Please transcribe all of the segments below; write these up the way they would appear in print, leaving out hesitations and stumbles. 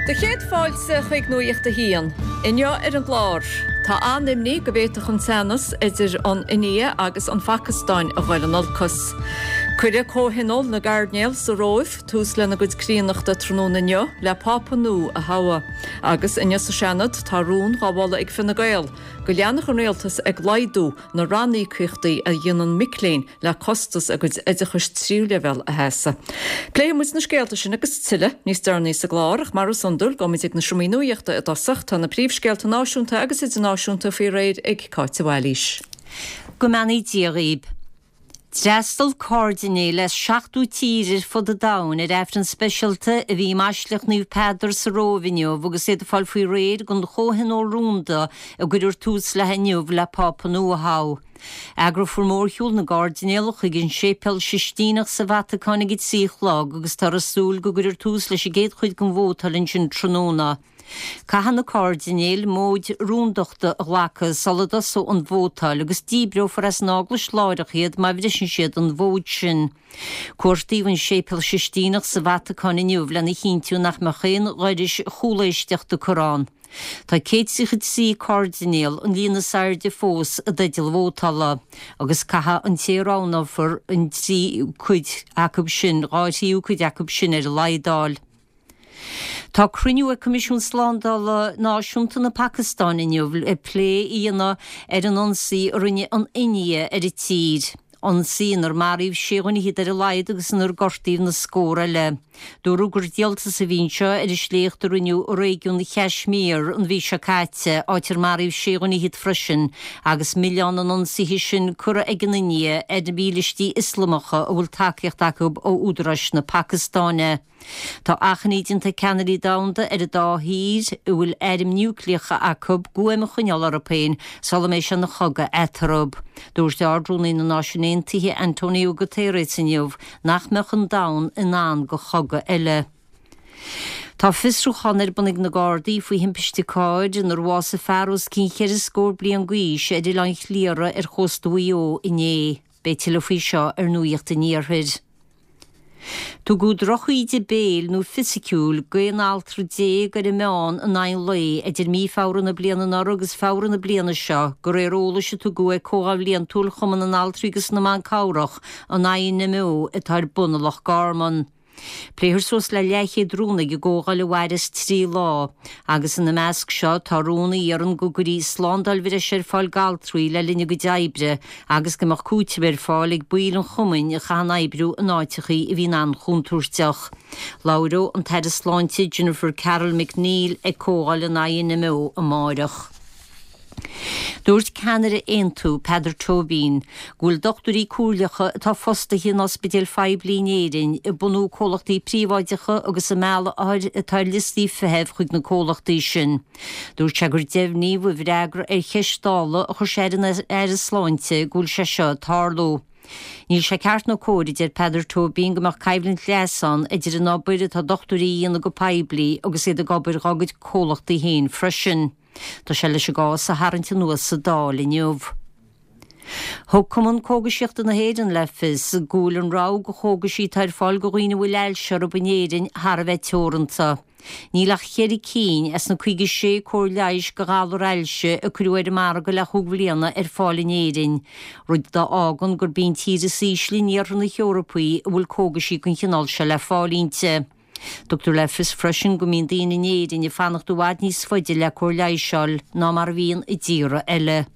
De chéad fáilte chuig nuíocht a híon, inne ar an gláir. Tá animní go bhéach an tenas idir an India agus an Phacastáin a bhfuil an olcas. Cuide cóhinol na gardnéal sa róibh tús lena gud críanachta tróna neo le pápanú a hawa. Agus inne sa seanad tá rún gábhála ag finna gael. Go leannach an réaltas ag laidú na rannaí cuichtaí a dhéanaan micléin le costas a gud idirchas tríúlevel a heasa. Léir muid na scéalta sin agus tiile níos darnaí sa glárach mar sundul go midig na siomíúíochta a dosach tá na príomhscéalta náisiúnta agus idir náisiúnta fí réid ag cáte bhhailís. Go meanaí díoríb. Drestal cordine les 7 tírir fod a daun eftir an specialta a bhí maislech níu pedar sa róvinniu agus é a fall fui réid gon chohin ó rúnda a gudur tús le henniuh le pápanú a há. Agra fu mór hiúl na gardinelach ag an sépel sistínach sa Vaticanig it síchlog agus tar a súl go gudur tús leis a géad chuid gon bhótalinn sin tróna. Cahan na cardinal móid rúndochta a ghlachas saladas ó an bhótal agus díbreo for as náglas láirechiad má bhrisin siad an bhóid sin. Cuairtíhann sépel sistínach sa Vatican inniuh le na chintiú nach machéin roidish chúléisteach do Corán. Tá céad sichid sí cardinal an lína sairde fós a deidil bhótala, agus caha an térána for an tí cuid acab sin, ráitíú cuid acab sin ar laidáil. Tá cruniú a Comisiún Slándal náisiúnta na Pakistáin inniuh a plé íana ar an ansaí rinne an India ar i tír. Ansaí ar maríomh séhaní hid ar a laid agus an ar gortíomh na scóra le. Dúrú gur dialta sa bhínseo ar i sléocht a rinniú réigiún na Kashmir an bhí se cáite áitir maríomh séhaní hid freisin agus millián an ansaí sin cura ag an India ar na bílistí islamacha a bhfuil takeíocht acab ó údras na Pakistáine. Tá achannídianta Kennedy Downda ar a dáhír a bhfuil airim núcleacha acab guim a chuneal Européin sala mééis se na choga etarab. Dúirt ardrúnaí na náisiúnéontaithe Antonio Guterres inniuh nach meach an dain in an go choga eile. Tá fisrúchan ar bunig na Gardaí faoi himpisticáid an ar bhása fearros cín chéir scór blian gúis ar i lein chliara ar chóstúío iné, bé til faoi seo ar nuíocht a níorthid. Tú gúd rochuide béil nó fisiciúil goin altrú dé gur i meán an ein lei idir mí fáran na bliana agus fáran na bliana seo gur róla se tú go cóáh líon túl chuman an altrúgus na man cáireach an ein na mú i tar bunalach garman. Pléir sos le leiche drúna go góga le bhairis trí lá, agus in na measc seo tá rúna ar an gugurí Slándal vir sér fáil galtrúí le linne go daibre, agus gomach cúte ver fáil ag buil an chumain a chan aibrú an áitichaí i bhín an chuntúrteach. Lauro an tead sláinte Jennifer Carol McNeil ag cógáil an aon na mó a máireach. Dúirt Canada Aontú Pedar Tobin, gúil doctorí cúrlacha tá fosta hí ospidéal 5 bliain éirin i bunú cólachtaí príomháideacha agus a meala áir a tar listí fehebh chuig na cólachtaí sin. Dúirt se gur deimhní bh bhreagra ar cheistála a chur séan ar a sláinte gúil se seo tárló. Níl sé ceart na cóid ar Pedar Tobin gomach caibhlinn leasan idir an ábúide tá doctorí ana go paibli agus iad a gabir gagad cólachtaí héin freisin. Tá se leis gá sa haintnta nuas sa dáil inniuh. Thug cuman cógasíochta na héan lefis gúil an rá go chógasí tar fáil go roioine bhfuil eilsear a bunéirin Har bheith teoranta. Nílach chéirí cín as na chuige sé cóir leis go gálar eilse a cruúir mar go le thugbliana ar fáilin éirin. Rud dá ágan gur bíon tíre síslín ar na Eorpaí a bhfuil cógasí chun chinál se le fálínte. Dr. Leffis freisin go mín daoine néirin i fannacht do bhaid níos foiide le cóir leiseáil ná mar bhíon i ddíra eile.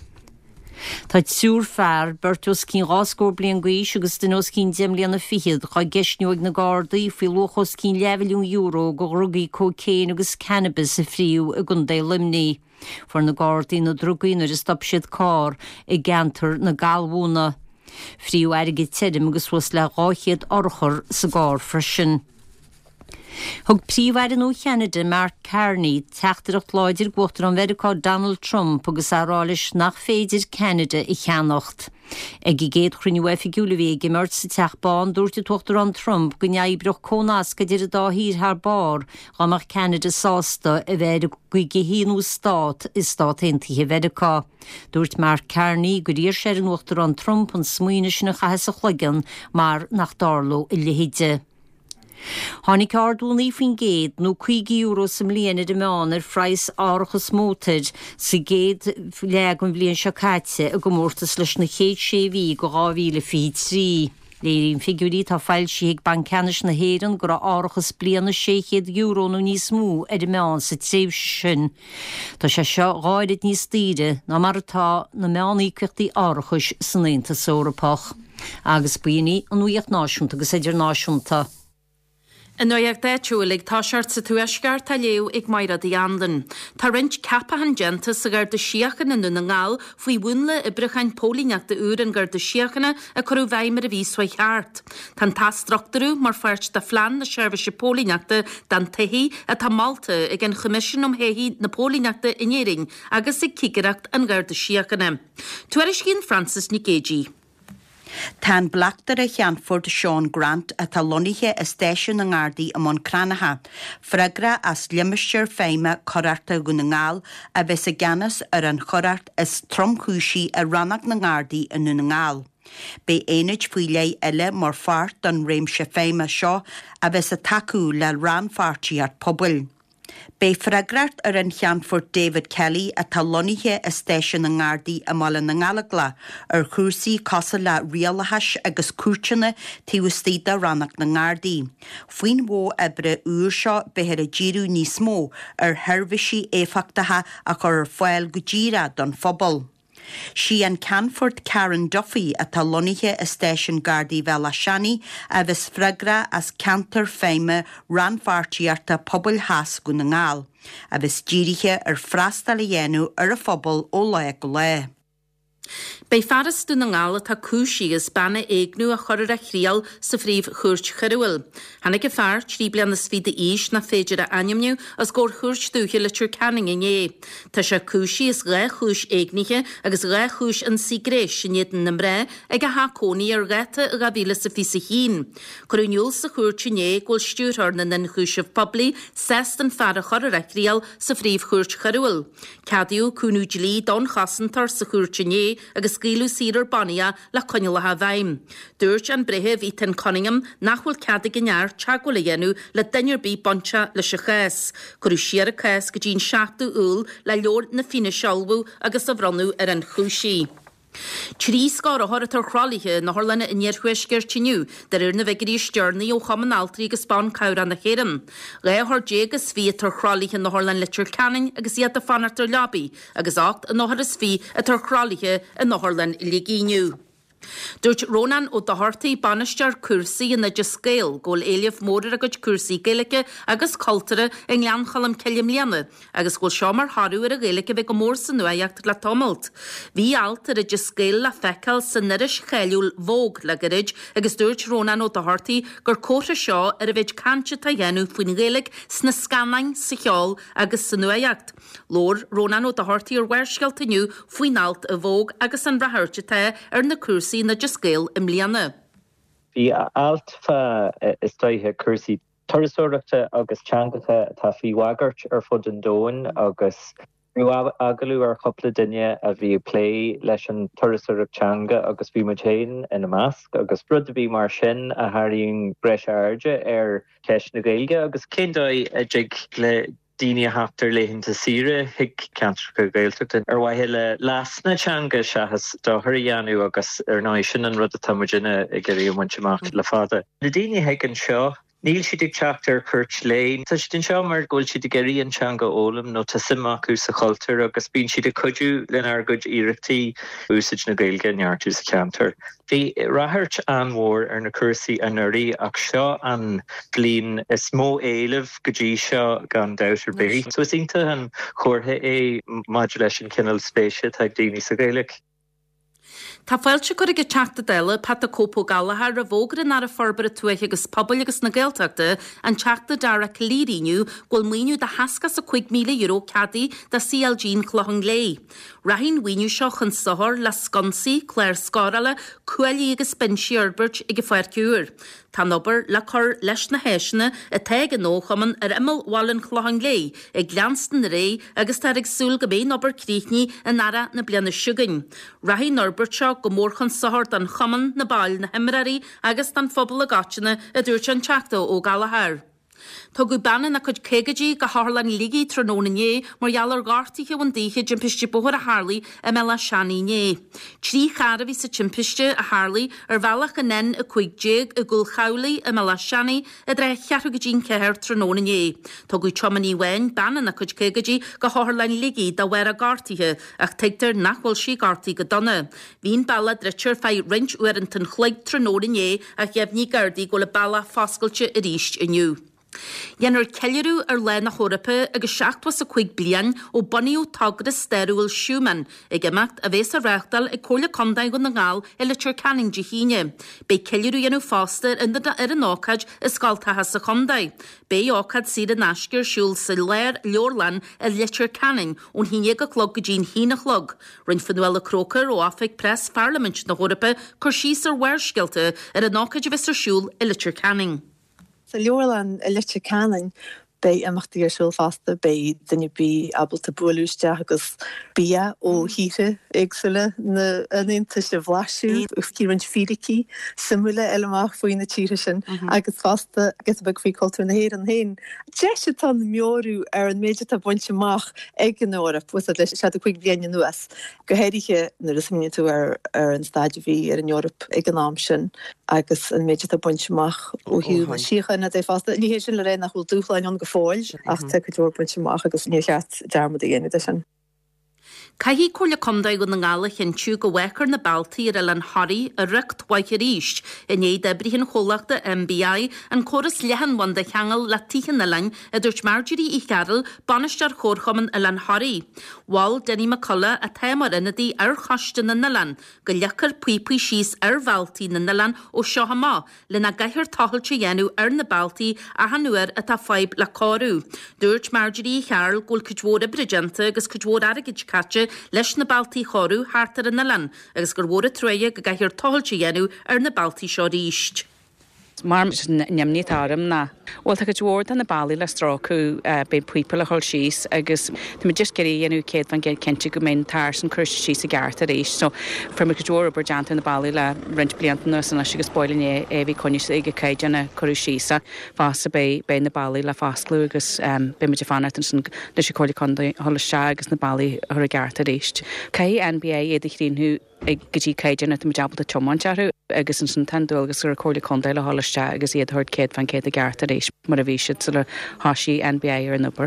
Tá súr fearr bertus cín ráscór blian gaois agus den os cín deimlíanna fihiad chá geisneoig na Gardaí fi lochos cín €11 go rugaí cócéin agus cannabis a fríú a gundé limní. For na Gardaí na drugaínar is stop siad cá i gantar na galhúna. Fríú airige teidim agus was le ráchiad orchar sa gár freisin. Thug príomhhair ó Cheanada Mark Carney teachtarach láidir ghuachtar an Vericá Donald Trump agus árális nach féidir Canada i cheannacht. Ag I géad chruinniú figiúla bhé mirt sa teachbán dúirta tuachtar an Trump go neibreach cónasca dir a dáhír haar bar gamach Canada sásta a bheith go híanú stát is stát aontaithe Vericá. Dúirt Mark Carney go dtíir sé an uachtar an Trump an smuoine sin na chaithe a chluigeann mar nach dárló I lihéide. Hánig ardúnaí fin géad nó €5 sa mbliana de meán freis árachas mótaid sa géad legan bblion seo caite a go mórtas leis na chéad séhí go 2023. Léirín figurí tá fáil siag bancanis na héan go árachas bliana €600 nó níos mú de meán sa tréimh sin. Tá sé seo gáirid níos tíide ná mar atá na meánaíochtaí árachas san Aontas Eorpach. Agus buoine an nuíocht náisiúnta agus idir náisiúnta. In nuag déitúig tá seart sa tuaisgar tá léo ag maira di andan. Tá rint cappa han genta sa gur de siachan in nuna ngáil faoi búnla i brichan pólíneach de úr an gur de siachana a chorú bhaimar a bhí swaith hart. Tá tástrachtarú mar fairt de flan na seirbhise pólíneachta dan tahí a tá Malta ag an chomisin héhí na pólíneachta inéring agus ag cigaracht an gur de siachana. Tuairis cín Francis Nicagé. Tá blachtar a cheanford Sean Grant a tá lonithe a stéisiún na ngádaí amón Cranacha, freagra as limisir féime chorarta go na ngáil a bheits a gceannas ar an chorart is tromchúisí a rannach na ngádaí in na ngáil. Bé éid faoi lé eile mar fart don réimse féime seo a bheits a takeú le ran fartíí ar pobl. Bé freagrart ar an cheanford David Kelly a tá lonithe a stéisiún na ngádaí a mála na ngála ar chúrsaí cosa le rialachas agus cúirteanna tíostída rannach na ngádaí. Faoin mhó ebre úr seo behear a ddíriú níos mó ar theirbhísí éifeachtatha a chur ar fáil go ddíra don phobal. Sí an Canford Karen Duffy a tá lonithe a stéisiún Gardaí Bhela Shani a bheits freagra as cantar féime ranfartíarta pobl has go na ngáil, a bheits dírithe ar freastal a dhéanú ar a phobal ó le go le. Bei faras dún na ngála tá cúsí is banna éagnú a chorir a chríal sa phríomh chuirt choruil. Hanna go fear trí blian na svíide ís na féidir a animniu as gór chuirt dúche le túr canning iné. Tá sé cúsí is ré chúis éagniche agus ré chúis an sigréis sin iad na mré ag a hácóní ar réta a gabhíle sa fisa hín. Corúniúil sa chuirt iné góil stúrthar na nan chúisih poblí sest an fear a chorir a chríal sa phríomh chuirt choruil. Cadíú cúnú dlí don chasantar sa chuirt iné agus scílú sírar bania le coinnelatha bhaim. Dúirt an brethe bhí ten Cunningham nachhfuil cad gnear teagúla dhéanú le dainir bí bonse le se chés. Corú siar a chés go dín 7 úl le leor na fine sealbú agus a bhranú ar an chúsí. Trí scáir a thoir tar chrálaithe na Harlanna in níorchuisceir tiniu, dar na bheicirí stearnaí ó chamanáltaí agus bán cabhra na chéireann. Ré thir agus fí tar chrálaithe na Harlan litir canning agus iad a fanartar labí, agus 8 a nóthar is fí a tar chrálaithe a na Harlan i ligíniu. Dúirt Rónan ó dohartaí banistear cuasaí in na scéal ggóil éileh mórir a go cuasaí gaeilge agus cultúra in leanchalam ceillim leanna, agus ggóil seo mar harú ar a gaeilge bheith go mór san nuaíocht le tomult. Bhí alt ar a scéal le feiceáil san niris cheiliúil bhóg le garid agus dúirt Rónan ó dohartaí gur córa seo ar a bheith cante tá dhéanú faoin gaeilge sna scannaing sa cheáil agus san nuaíocht. Lór Rónan ó dohartaí ar bhairsceiltaniu faoin alt a bhóg agus an bhreathirte ar na cuasaí na scéal im líana. Bhí alt fa is stoithe cuasaí turasúireachta agus teangacha tá fí wagart ar fud an dóin agus agalú ar chopla duine a bhí play leis an turasúireacht teanga agus bhí mutéin ina measc agus brud a bhí mar sin a thairlíonn breis airde ar ceis na gaeilge agus cindóid a dig le Dini haftar leihinnta sire hic cantracha gaeltachta ar waithe le lasna teanga se has dothir dhéanú agus ar náis sin an rud a tamidine i ggurí muinteach le fada. Na daoine hic an seo, níl siad ag teachtar chuirt léin, tá siad an seo mar ghfuil siad geí an teanga ólam nó tá simachú sa cultúr agus bíonn siad a cuidiú len ar good iireachtaí úsáid na gaeilge neartú sa ceantar. Bhí rathirt an mhór ar na cuasaí an nuirí ach seo an bliain is mó éileh go dtí seo gan dabhtar bé. So is ionta an chortha é maidir leis an cineál spéise tá daoine sa gaeilge. Tá fáilte go go teachta deile pata cópó galahar a bhógra ar a forbar a tuaiche agus pobl agus na gaeltachta an teachta dara clíríniu ghfuil muoinú de hascas a €5,000 cadí da CLG chlochang lé. Rahín muoinú seo chun sothar le sconsaí, Claire Scarala, cuailí agus Bensi Herbert ag fáir ciúr. Tá nobar le chur leis na héisina a teag an nóchaman ar imil bhálan chlochang lé ag gleanstan na ré agus tar ag súl go bé nobar críchní an ara na bliana siúgain. Rahín Herbert seo seo go mórchan sahart an chaman na bail na hemraí agus an phobal a gatine a dúirt an teachta ó Galahar. Tá go banna na chud cégadí go hálan ligi trónané mar jalar gartíche an díche jimpiste bohar a Harley a mela seaní né. Trí chara ví sa timpiste a Harley bhealach a nen a chuig a gul chaulaí a mela seaní a dre chearú go dín ceir trónané. Tá go chomaní wein banna na chud cégadí go hálan ligi da wer a gartíche ach teigtar nachhfuil sí gartí go donna. Bhín balla dretir fei rint uarantan chleig trónané a gefní gardaí go le balla fáscailte a ríist iniu. Jenner kellerú le na Chorapa agus 6 chuig blian ó bonniú tagda steúil siúman ag gemacht a bhés a reachtal ag cóla condaig go na ngáil i le Canning de híine. Bei kellerú jenú fáster in ar an ácad is scaltathe sa condaig. Bei ácad siad a nascir siúil sa léir leorlan a le Canning ón híine go clog go dín hína chlog. Rinn fannuel a croker ó áfik press Parliament na Chorapa chur síos ar werskelte ar an ácad a bhés ar siúil i le Canning. Sa leorlan a litte Canning bei amachtaí ar siúil fasta bei duine bí abal tá buúlúiste agus bia ó híre agsúile na aonanta se bhlaisiú gus círann fíricí simúla eileach faoin na tíre sin agus fasta agus bag faoi cultúr na héir an héin. Deise tá meorú ar an méide tá buintteach ag an árap was leis se chuig bliana nuas. Go héirithe nuair is miniú tú ar an stáide bhí ar an Eorop ag an am sin agus an méide tá buintteach ó hiú na síchan na é fasta ní hé sin le ré nach bhfuil dúchlein an go fáil ach te go dúir buintteach agus ní cheart dearmad a dhéana sin. Caihí cóla condaig go na ngála chinú go bhhechar na baltaí ar an Harí a rucht waithir ríist in é debrihin cholaachta MBI an choras lehanhain de cheangal le tíchan na lain a dúirt Marjorie I Carroll banistear chórchaman a lan Harí. Wal Denny McCullough a téimar inadí ar chastan na nalan go lechar puipui síos ar baltaí na nalan ó seohamá le na gaithir tahallte dhéanú ar na baltaí a hanúar a tá feib le cóú. Dúirt Marjorie I Carroll gúil cudhóra bridgenta agus cudhór agad catte leis na baltaí chorú hátar in na lan agus gur bhór a tréide go gaithir táilte dhéanú ar na baltaí seo ríist. Mar nemní tám na. Well tá go dúir an na bailí le stráú be puipil a hol síos agus tá just geí dhéanú céad van géad cinnte go mén tar san cruis síos a gart a rééis, so fir me go dúir burjananta na bailí le rint bliantan san agus spoilin é bhí conis ige céideanna choú sísa fása be na bailí le fásclú agus be me fanart san leis cóí chunda hola se agus na bailí ar a gart a réist. Cai NBA éidir chrínú ag gotí céideanna tá jabal a chomantearú agus an san tandul agus gur cóla condaile hálaiste agus iad thuirt céad fan céad a gart a rééis mar a bhí siad sa le háisí NBA ar an ubair.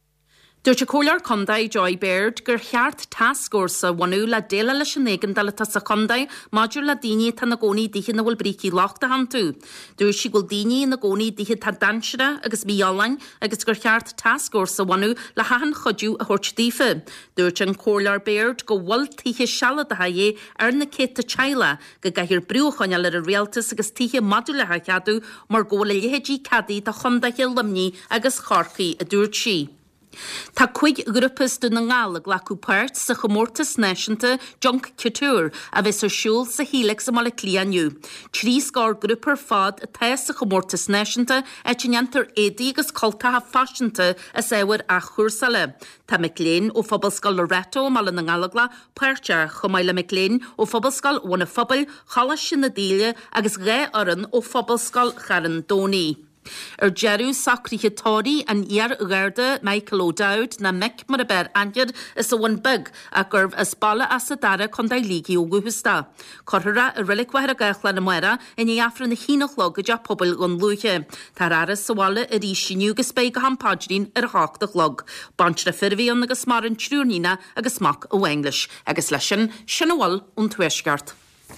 Dúirt cólar condaid Joy Baird gur cheart tascórsa bhainú le déile leis an éigen de le sa condaid maidir le daoine tá na gcónaí dithe na bhfuil brící láchta hanú. Dúir si ghfuil daoine na gcónaí dithe tá dansere agus bíálain agus gur cheart tascórsa bhainú le hahan chodú a thuirt dífa. Dúirt an cólar Baird go bhfuil tithe seala a haé ar na céta teile go gaithir brúchaine le a réaltas agus tithe madúlathe cheadú mar ggóla lehédí cadí tá chundaithe limní agus charcaí a dúirt si. Tá chuig grúpas do na ngála glacu páirt sa chomórtas náisiúnta Junk Couture a bheits ar siúil sa híleach sa mala clíaniu. Trí scár grúpar fad a theas sa chomórtas náisiúnta eitineantar édaí agus coltatha fáisiúnta a saoir a chuúrsala. Tá McLean ó phobalscal Loretto mala na ngála páirte chomáile McLean ó phobalscal óna phobal chalas sin na díle agus ré oran ó phobalscal Charan Dóní. Ar jeú sacríthe tóí an iar gharda Michael O'Dowd na meic mar a ber anjad is a bhain bug a gurb as balla as a dara chun lígi ó guhusta. Corthra a rilichair a gachla na muera in afran na hínachlog a ja pobl gon luúche. Tá aras sawala a ríisiú gus be go hampáidrín ar háchtachlog. Bantra firhíon agus mar an trúnína agus mac ó English agus leisin sinnahil ún tuisgart.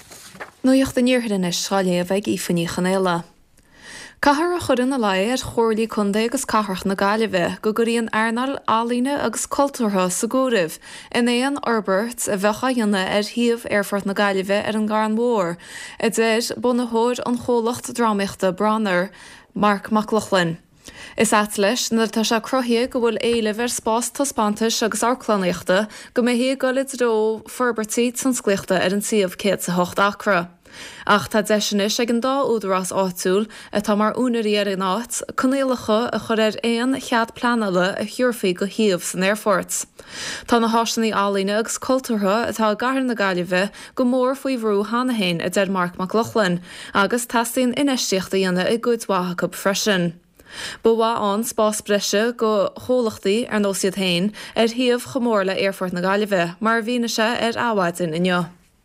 Nuocht a níorthain is sáile a bheith ífaní chanéla. Cahar a churin na lai ar chóirlí chunda agus caharch na Gaillimhe go guríon airnal álíne agus cultúrtha sa gúribh in éon Albert a bhecha dhéanana ar thiomh airfort na Gaillimhe ar an Garan Mór. I dtéir buna thóir an cholacht drámaíochta Branner Mark McLaughlin. Is at leis na tá se crothaí go bhfuil éileh ar spás taspáantais agus arclaíochta go mé hí golid ró Ferbertí san scliachta ar an siomh céad sa 8 acra. Ach tá deisinis ag an dá údarrás áitiúil atá mar únaí ar an áit conéalacha a chur ar éon chead planala a thiúrfaí go thiomh san airforts. Tá na hásannaí álíne agus cultúrtha atá gar na Gaillimhe go mór faoi bhrú hánahéin a dead Mark McLaughlin agus tasíonn inéisteachta dhéanana i gúidmhacha freisin. Bhá an spás breise go chólachtaí ar nóisiad hain ar thiomh chomórla airfort na Gaillimhe, mar bhíne se ar áhaidin inneo.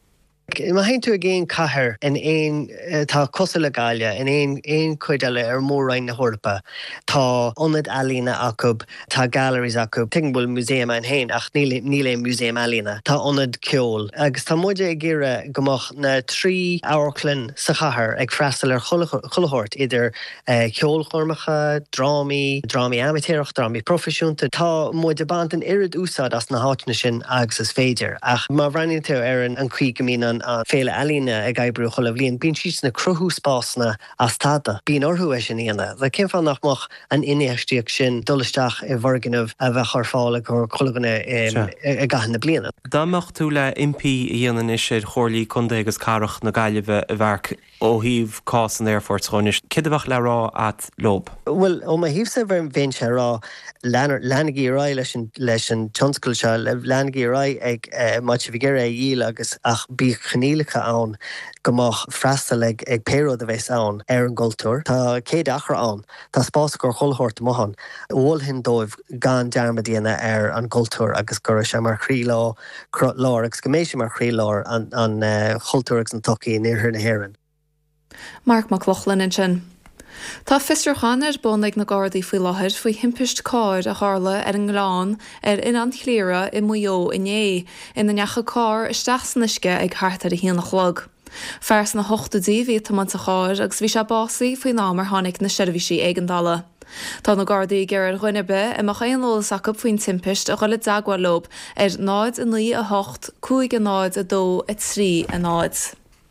Ma hain tú a géin cahar in ein tá cosa le Gaile in ein cuideile ar mórrain na Hórpa. Tá onad alína acub, tá galleries acub, tingbul museum an hain ach níle museum alína. Tá onad ceol. Agus tá muide ag gire gomach na 3 áirclin sa chahar ag freistal ar chulahort idir ceol chormacha, drámaí amatéireach, drámaí profisiúnta. Tá muide bant an irid úsad as na háitna sin agus is féidir. Ach má bhrainn tú ar an cuí gomín an féle alína ag gaibbrú cholah blion, bín sios na cruthú spásna as tada, bín orthú é sin íana. Le cén fan nachmach an inéistíoch sin dulasteach i bharganmh a bheith ar fála gur chulaganna i gahanna bliana. Dámach tú le impí íanaan is ar chorlaí chunda agus carach na Gaillimhe a bharc ó híomh cás an airforts chonis. Cidabhach le rá at lob? Well, ó ma híomh sa bhar bhéin se rá leanagaí rá leis an tionscail se, leanagaí rá ag máte bhígéir é díl agus ach bí chanílacha ann gomach freistal ag péród a bheits ann ar an gultúr. Tá céad achar ann, tá spás gur chulthórt mohan. Bhil hin dóibh gan dearma díana ar an gultúr agus gur se mar chrí lá agus go mééis mar chrí lá an chultúr agus an tocaí níorthir na hÉireann. Mark McLaughlin in sin. Tá fistrchan ar bonnig na Gardaí faoi láthair faoi himpist cáir a tharla ar an gláán ar inan chléire i muo iné ina necha cáir isteach san isce ag thart ar a híanana chlog. Fers na 8 bhí tamán sa cháir agus bhí se básaí faoi námar tháinig na seirbhísí éigandala. Tá na Gardaí gur ar chuinebe i mar chéanlólas acu faoin timpist a chuile dagha lob ar 9 a 9 a 8, 5 a 9 a 2 a 3 a 9.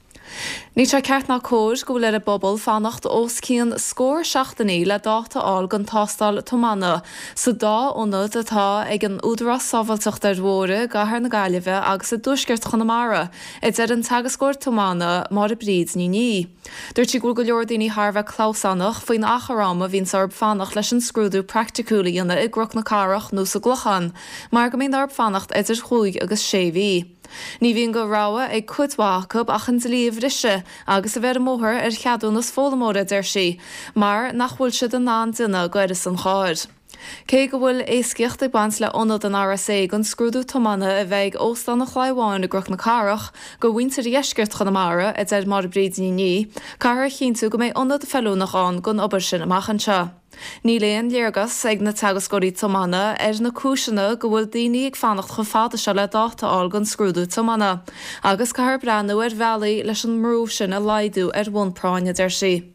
Ní tre ceart ná cóir go bhfuil ar a bobbal fannacht os cían scór seachtaí le dáta áil gan tástal tomanna, sa dá ónad atá ag an údarrás sábhailteach ar mhóra gahar na Gaillimhe agus a dúsgeirt Chonamara, is ar an tagascóir tomanna mar a bríd ní. Dúirt si go leor daoine Harbheith chlásannach faoin acharáma hín sarb fannach leis an scrúdú practicúlaíanana i groch na carach nó sa glochan, mar go mbeadh arb fannacht idir 5 agus 6 bhí. Ní bhíon go ráha ag cuidmhachab ach an líomh rise agus a bheith móthir ar cheadúnas fólamóra deir si, mar nach bhfuil siad an ná duine gaiire san cháir. Cé go bhfuil éasciocht ag bans le ionad an RSA gon scrúdú tomanna a bheith óstan na chláimháin a groch na carach go bhaintear dhéisceart Chonamara a dead mar bríd ní, carthar chinú go méid ionad a fellúnachán gon obair sin amachchan se. Ní léon léargas ag na tagascóirí tomanna ar na cúiseanna go bhfuil daoine ag fannacht go fáda se le dáta áil gon scrúdú tomanna, agus cahar breanú ar bhealaí leis an mrúh sin a laidú ar bhunpráine deir si.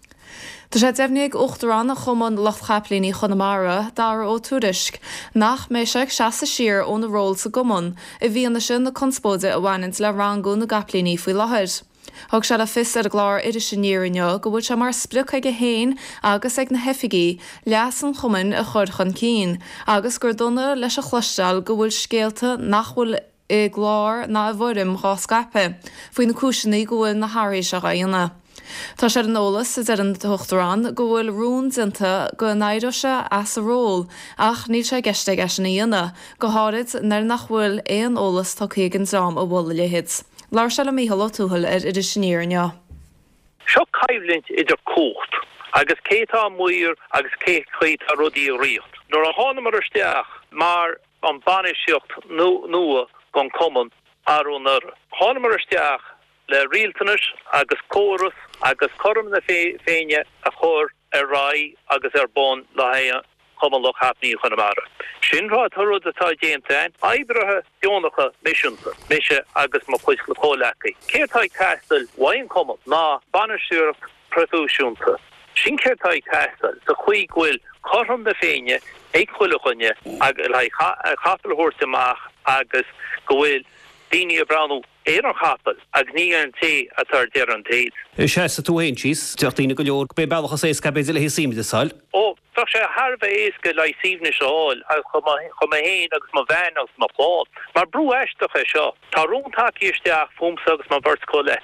Tá sé deimhníag uachtarrán a chumán lochtchaplíní Chonamara dar ó tuairisc, nach méiseach seasa siar ó na ról sa gomon, i bhíonna sin na conspóide a bhainint le rangú na gaplíní faoi láthair. Thug se le fis ar a glár idir sin níirneo go bhfuil se mar spruch ag a héin agus ag na hefigií leas an chumann a chuirchan cín, agus gur donna leis a chluisteáil go bhfuil scéalta nach bhfuil i glár na a bhrim gá scape, faoin na cúiseannaí go bhfuil na hairí se gaanna. Tá sé an ólas is ar an tuachtarrán go bhfuil rún dinta go naidir se as a ról, ach ní sé geiste gas na dhéana, go háid nar nach bhfuil éon ólas tá chégan drám a bhla lehéid. Lár se le míhall túhall ar idir sinníirne. Seo caimhlint idir cócht, agus cétá muir agus cé chuid a rudí riocht. Nor a hána mar isteach mar an banisiocht nua gon common arúnar. Hána mar isteach le rialtanis agus córas agus chom na féine a chóir ar rai agus ar bon le common loch hapní Chonamara. Sin rá thurúd atá déantain, aibrethe dionacha misisiúnta, mise agus má chuis le cólacaí. Céirtáid castal wain common ná banisiúach profúisiúnta. Sin céirtáid castal sa chuig bhfuil chom na féine ag chuilechunne ag le chapelhórtamach agus go bhfuil daoine a bránú éar an chapel ag ní an té a tar dear an téad. Se sa tú hain síos, teachtaína go leor be bailachas éasca be le hí síimi de sáil? Ó, tá sé Harbheith éasca le síomhna seáil chuma héin agus má bhein agus má plád. Mar brú eisteach é seo, tá rúntaí isteach fumsa agus má bhirt cólaci.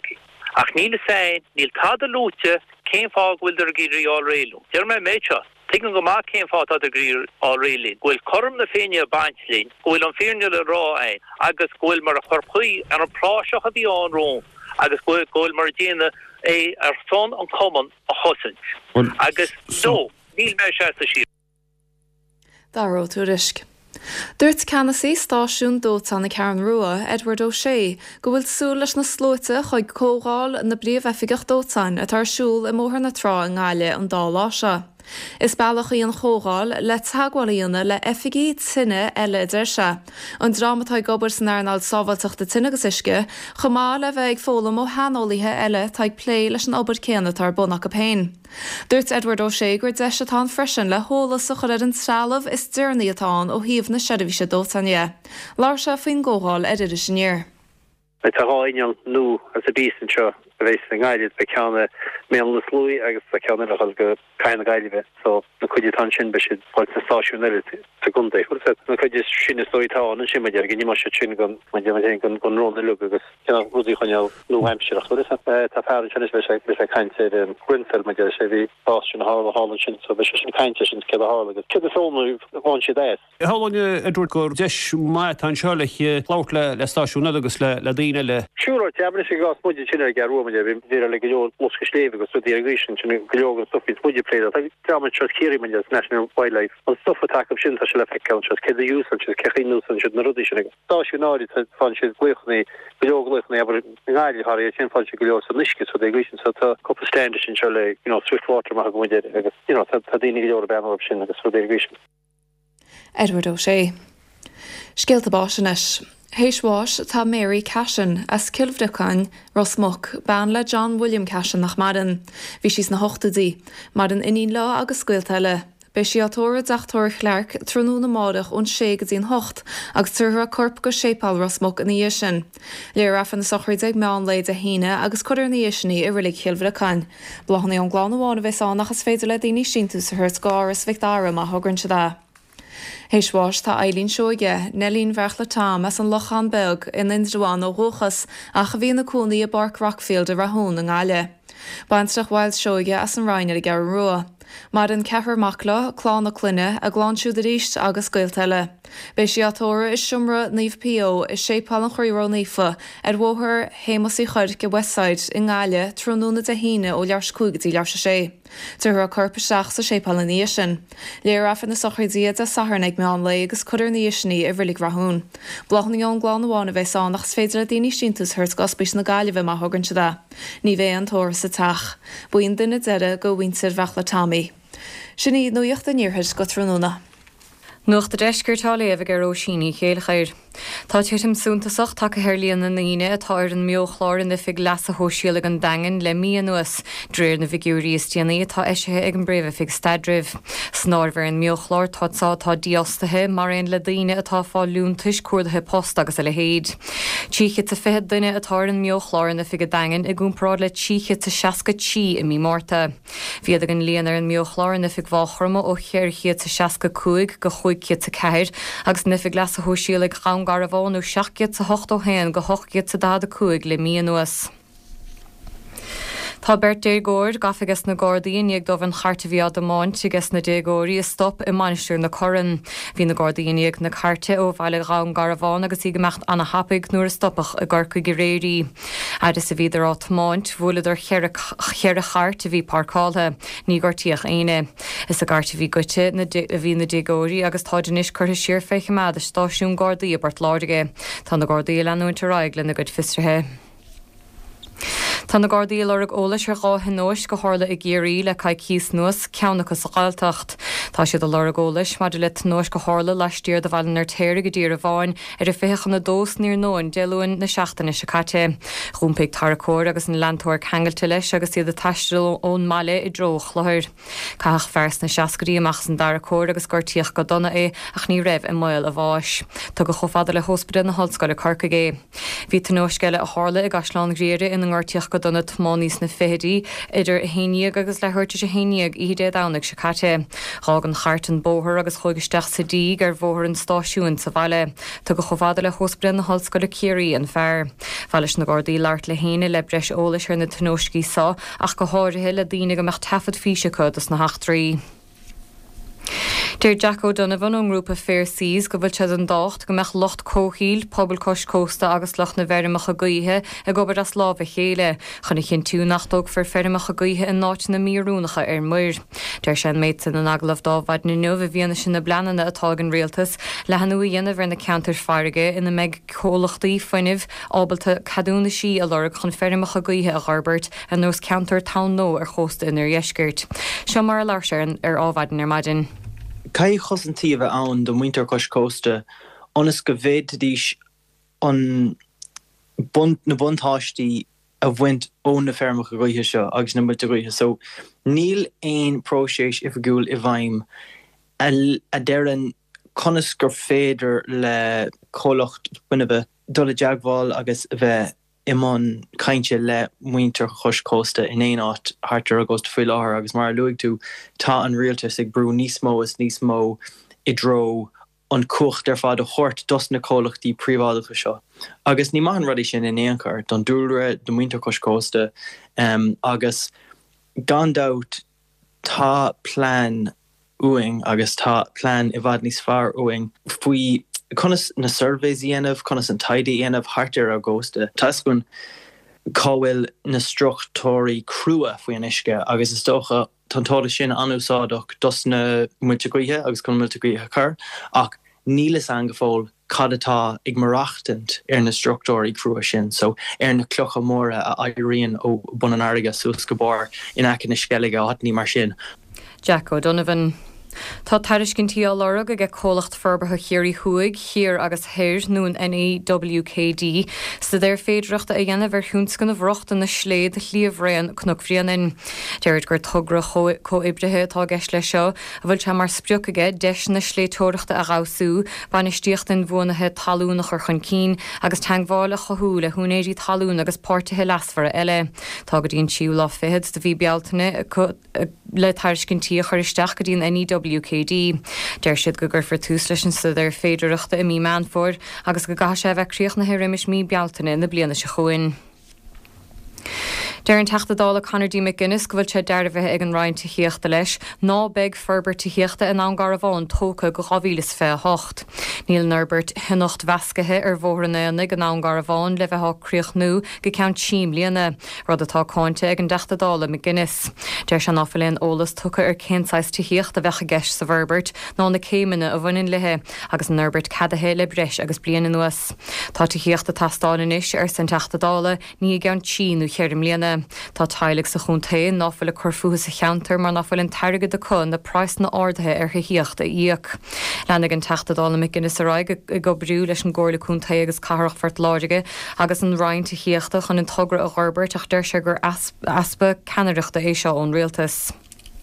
Ach níl sein, níl tad a lúte, céim fág bhfuil der gíri all réilú. Dear me mécha, tegan go má céim fá tad a gíri all réilín. Gwyl corm na féine a baintlín, gwyl an féine le rá ein, agus gwyl mar a chorpui an práiseach a bhí an róm, agus gwyl mar déine ar son an common a chosint. Agus níl me se a sír. Dáró tú risk. Dúirt Canasí stáisiún dóta na Ceann Rua, Edward O'Shea, go bhfuil súil leis na slóite chuig cógáil na bríomh-eifigach dótain a tarsúil i móthar na trá an gáile an dá láise. Is bailach íon chógáil le tagháilíonna le efigí tinne eile idirse. An dramatáid gobar san airnáil sábhailteachta tinnegus isce, chumá le bheith fólam ó hanolaithe eile taid plé leis an obair céanna tar bunach a péin. Dúirt Edward O'Shea gur deis atá freisin le hólas a chuir an trálamh is dúirnaí atá ó híomh na seirbhíse dótaine. Lár se faoin ggógáil idir sinnéir. Tá háineal nó as a bísan seo a bheits an gaiilid be ceanna méanna slúí agus be ceanna agus go caiinna gaiileh, so na chuidir tan sin be siad fáil na stáisiún eile segundé. Na chuidir sinna stóitáin an sin maidir gní mar se sin gon gon róna lu agus ceanna rúdaí chuineal nó heimseach. Tá fearan sin be sé caiinte Grinfeld maidir sé bhí stáisiún hála sin, so be sin caiinte sin ce hála agus. Cid a fónú bháin si déis. Hálainne Edward gur deis mai an seolaiche láut le stáisiún agus le daine le. Siúr teabna sé gás muidir sinna garú maidir bhí le go losca sléh agus sú irrigation sin gogan stuffí muidir pléad. Drama just céirí maidir National Wildlife an stuff attack sin tá se le feiceann just cé ús an just cechéú an si na rudí sin. Stáisiúnáid fan si gluchnaí goleochnaí aber gáile har sin fan si goleos an nisce sú irrigation so tá coppa stand sin se le Swiftwater mar muidir agus tá daine go ben sin agus sú irrigation. Edward O'Shea. Scéalta báisinis. Héisháis tá Mary Cashin as cilmhdeáin Rosmuc ban le John William Cashin nach marin. Bhí síos na hochtadí, mar an inín lá agus scuilteile. Bei si atóra deachtóir chlearc trúnú na mádach ón sé go dtíon hocht agus tuaithe corp go sépal Rosmuc in níos sin. Léir rafan na sochraid ag meán leid a híine agus chuir níos sinní i rilig cilmhdeáin. Blachnaí an gláán amháin bheits annach as féidir le daoine síntu sa thuirt gáras Victoria a thugann se dá. Héisháis tá Eileen Seoige, Nelín Bhearchla Tám as an Lochan Beg in Indruán ó Róchas a bhí na cúnaí a Bark Rockfield a rathún an gáile. Bainstrach Wild Seoige as an Rainar i Gear Rua. Mar an cethir macla, clán na cluine a gláánsiú de ríist agus scoilteile. Bei si atóra is siomra níomh PO is sépal an choirró nífa ar bhóthir hémasí chuir go Westside in gáile trúnúna a híine ó lears cúigetí lears sé. Tuair a corpa seach sa sépal na níos sin. Léir afan na sochraidíad a saharn ag meán le agus chuir níos sinní i bhrilig rathún. Blachnaí an gláán amháin bheits annach féidir a daoine síntas thuirt gospéis na gáileh a thugann se dá. Ní bheith an tóra sa teach. Buon duine deire go bhaintear Bhearchla Támaí. Sinní nuíocht a níorthir go trúnúna. Nuacht a deisgurtála a gur Róisíní chéile chair. Tá tíirtim súntasach take hairlíonna na íine atá ar an meochláir in fig las a hóisiúla an dagan le míon nuas dréir na figuríos tíanaí atá eisithe ag an bréomh fig stadribh. Snáirhar an meochláir tá díostathe mar aon le daine atá fá lúntais cuairdathe post agus a le héad. Tíche a fé duine atá an meochláir na fig a dagan i gúnprád le tíche a seaca tí i mí mórta. Bhíad an líonar an meochláir na fig bháchrama ó cheirchiad a seaca cuaig go chuigciad a ceir agus na fig las a hóisiúla gar a bháinú 7 a 8 héan go 8 a 10 le míon nuas. Tá Bert Dégóir gafigus na Gordaíon ag dómhan charta bhí amáint agus na Dégóirí is stop i manisteú na Coran. Bhí na Gordaíon ag na carte ó bhaile rán gar a bháin agus í gomecht anna hapaig nuair a stoppach a gurcu go réirí. Agus a bhíidir átáint bhfuilidir cheir a chart a bhí parcáilthe ní gortíoch aine. Is a garta bhí goite a bhí na Dégóirí agus táidirnis chuir siar feiche mead a stáisiún Gordaí a Bart Láirige. Tá na Gordaí leanúint a raigla na gud fistrithe. Tá na Gordaí lerug ólas ar gá hinóis go hála i ggéirí le caiid cíos nuas ceannachas a gáilteacht. Tá siad a lerug ólas mar le nóis go hála leistíir do bhhailin ar téir go dtír a bháin ar a féchan na dós níor nóin deúin na seachtainna se caite. Rúmpaigh taracóir agus an landtóir cheangailte leis agus iad a taisteil ón mala i droch láthir. Caach fers na seacarí amach san daracóir agus gortíoch go donna é ach ní raibh i mil a bháis. Tá go chofada le hospidal na hallscoile Corcagé. Bhí tanóisceile a hála i gasláán gréire in an gortíoch go donna tmánís na fédí idir héineag agus le thuirte sé héineag iad dánach se caite. Rágan chartan bóthir agus chuigisteach sa dí ar bhóthir an stáisiún sa bhaile. Tá go chomhada le hosprin na hallscoile Ciarí an fearr. Bhailis na Gardaí leart le héine le breis ólas ar na tóiscí sá ach go háirithe le daoine go meach tafad físe chud na hachtraí. Deir Jack O'Donovan an grúpa Fairseas go bhfuil tead an dácht go meach locht cóhíl, pobl cos cósta agus lech na bheirimecha gaithe a gobar as lábh chéile. Chuna chin tú nachtóg for feirimecha gaithe in náit na míúnacha ar muir. Deir sé méid san an aglah dábhaid na nuh bhíana sin na bleanana atá an réaltas le hanú dhéanamh ar na cantar farige ina meid cólachtaí foiineh ábalta cadúna sí a lorg chun feirimecha gaithe a Garbert a nós cantar tá nó ar chósta inar dheisgirt. Seo mar leir sé ar ábhaidin ar maidin. Cai chosantíh ann do muintear cos cósta onas go bhéad díos an na buntáistí a bhaint ón na fermach a gaithe seo agus na multe gaithe. So níl éon próséis ifigúil I bhaim a deirean conas gur féidir le cólacht buineh dul deagháil agus bheith imán cainte le muintear chos cósta in éon áit hartar agus faoi láthair agus mar luigh tú tá an rialtas ag brú níos mó is níos mó I dro an cuacht ar fád a chóirt dos na cólachtaí príomhádacha seo. Agus ní maithan rudí sin in éonchar don dúlra do muintear chos cósta agus gandát tá plán uing agus tá plán I bhfad níos fearr uing faoi conas na surveys dhéanamh, conas an taidí dhéanamh hartar a gósta. Tascún cáhfuil na struchtúirí crua faoi an isce agus is tócha tantála sin anúsádach dos na muiltegaithe agus chun muiltegaithe chur ach nílas angafól cad atá ag marachtant ar na struchtúirí crua sin. So ar na clocha móra a éiríonn ó bun an airige suas go bár in aice na sceige áitní mar sin. Jack O'Donovan. Tá tairiscintí á lorug ag cólacht forbartha chéirí chuig, chéir agus héir nún NAWKD, sa d féidireachta a dhéanamh ar thúnscan a bhrocht na sléad líomhréan cnocmhríonin. Deirid gur tugra cóibrithe tá gceist le seo, a bhfuil te mar spriuc aige deis na sléadtóireachta a ghású, banistíocht in bhuanathe talúnach ar chun cín, agus teanghála chothú le húnéirí talún agus pórtathe lasfar eile. Tá go dtíon siú lá fihead de bhí bealtaine le tairiscintí a churisteach go dtíon NAWKD. Deir siad go gur for tús leis an suidir féidireachta I mí Manford agus go gaith sé bheith críoch na hirimis mí bealtaine na bliana se chuin. Deir an teachtadála Conradí McGuinness go bhfuil sé deirbheitthe ag an Ryan tííochta leis, ná beg Ferber tííochta in an gar bháin tóca go chavílas fé hocht. Níl Norbert hinocht vescathe ar bhóranna gan an gar bháin le bheith críochnú go ceann tíim líana, rud atá cáinte ag an teachtadála McGuinness. Deir se náfalíonn ólas tucha ar cénsáis tííochta bheitcha gceist sa Verbert ná na céimena a bhainin lethe agus Norbert cadathe le breis agus bliana nuas. Tá tííochta tastáinis ar san teachtadála ní gan tíú cheirm líana. Tá tailig sa chuntaí náfuil a corfuha sa cheantar mar náfuil an teirige de chun na práis na ordathe ar chuíochta íoc. Lenig an teachtadála McGuinness a raig I go brú leis an ggóirla chuntaí agus carachfart láige agus an Ryan tííochta chun an tugra a Garbert ach deir sé gur aspa canariachta é seo ón rialtas.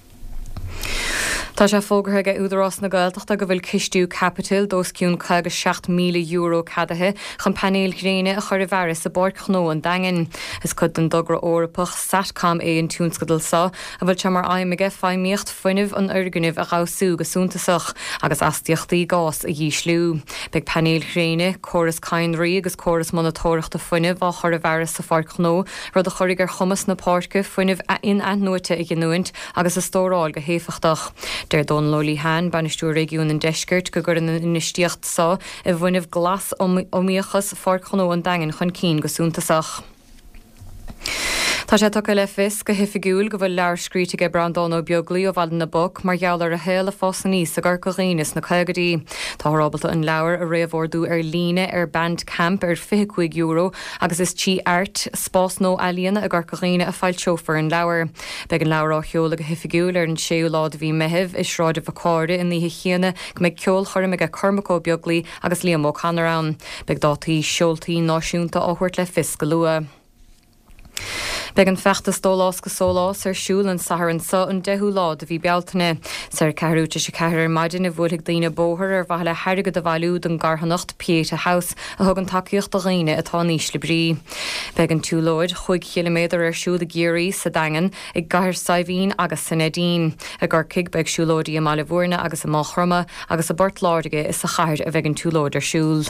Tá sé fógarthe údarrás na Gaeltachta go bhfuil cistú capital dós ciún chuige 6 míle euro cadathe chun panéil chréine a chur bhheras sa bord chnó an dain. Is chud den dogra órappach satcam é an túnscadal sa a bhfuil se mar aimime feimíocht foiineh an urganibh a ghású go súntasach agus astíochtaí gás a dhí slú. Beg panéil chréine, choras cainraí agus choras monatóireachta foiineh a chur bhheras sa ford chnó rud a churig ar chumas na páirce foiineh in annuaite I gnuint agus a stóráil go héfachtach. Deir Don Lolí Han banistú régiún an deisgirt go gur an inistíocht sa a bhaineh glas omíochas ford chnó an dain chun cín go súntasach. Tá sé tucha le fis go hifigiúil go bhfuil leir scríte Brandon ó beaglaí ó bhhail na bog mar geallar a héla fása níos a gur goghínas na chuigedaí. Tá rábalta an leabhar a réomhordú ar líne ar Bandcamp ar 50 euro agus is tí art spás nó alíana a gur goghíine a fáil seofar an leabhar. Beg an leabhar á cheola go hifigiúil ar an séú lád bhí mehibh is ráid a bhcáde in níthe chéana go méid ceol chuirm a cormacó beaglaí agus líamó canarán. Beg dátaí seoltaí náisiúnta áhuiirt le fis go lua. Beag an fechtas dólás go sólás ar siúil an saharan sa an 10 lá a bhí bealtainna. Sir ceúte se ceir maidin a bhfuigh daoine bóthir ar bhaile heirigad a bhú an garhannacht Pieta House a thug an takeíocht a réine atá níos le brí. Beag an túlóid 5 km ar siúd a géirí sa dagan ag gaiir Saimhín agus san Edín. A gur cig beag siúlóidí a mála bhórna agus a máchrama agus a bort láirige is a chair a bheith an túlóid ar siúl.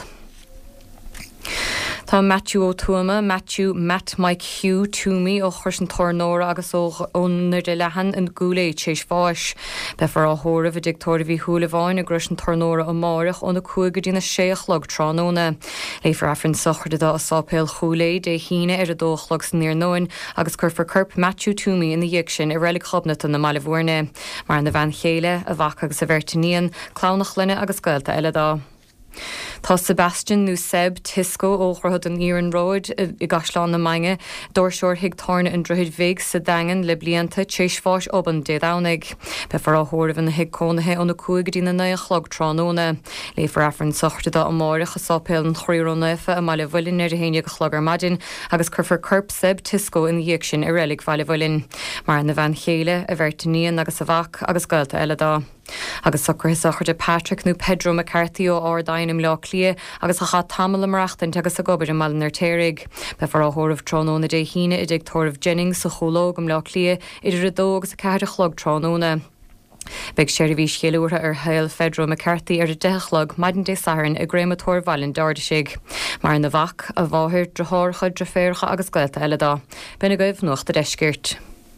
Tá Matthew O'Tuama, Matt Mike Hugh Toomey ó chuir an tornóra agus ónar de lehan an gúla tééis fáis. Befar á thóra bh dictóir bhí thuúla bháin a gris an tornóra ó máireach óna cuaga dína 6 tránóna. Léifar afran sochar de a sápéil chúla de híine ar a dóchlog san níor nóin agus chur curp Matthew Toomey in na dhiic sin i rélig chobna an na mala bhórne. Mar na bhain chéile a bhac agus a bhirtaíon, clánach linne agus gailta eile dá. Tá Sebastian nó Seb Tisco ó chruthad an Ian Road i gasláán na mainge, dúirseoir hiag tarna an druid vig sa dagan le blianta tééis fáis oban dédánig. Befar á thóramh na hiag cónathe ó na cuaig dína 9 tránóna. Léifar afran sochtada a máireach a sápéil an chrírónafa a máile bhfuilin ar a héine go chlogar maidin agus chufar curp Seb Tisco in dhiic sin i rélig bhaile bhfuilin. Mar na bhain chéile a bhirtaíon agus a bhac agus gailta eile dá. Agus socr sochar de Patrick nó Pedro McCarthy ó ádainnim le clia agus a cha tamil amreachtain agus a gobar an malin ar téirigh. Befar á thóramh trónóna dé híine i d Tormh Jennings sa chológ le clia idir a dó agus a ceir a chlog trónóna. Beag séir bhí scéútha ar heil Pedro McCarthy ar a 10 maidin dé saharan a gréimetóir bhailin dáirdasigh. Mar na bhac a bháthir drethórcha dreféircha agus gailta eile dá. Bena goibh nuachta deisgirt.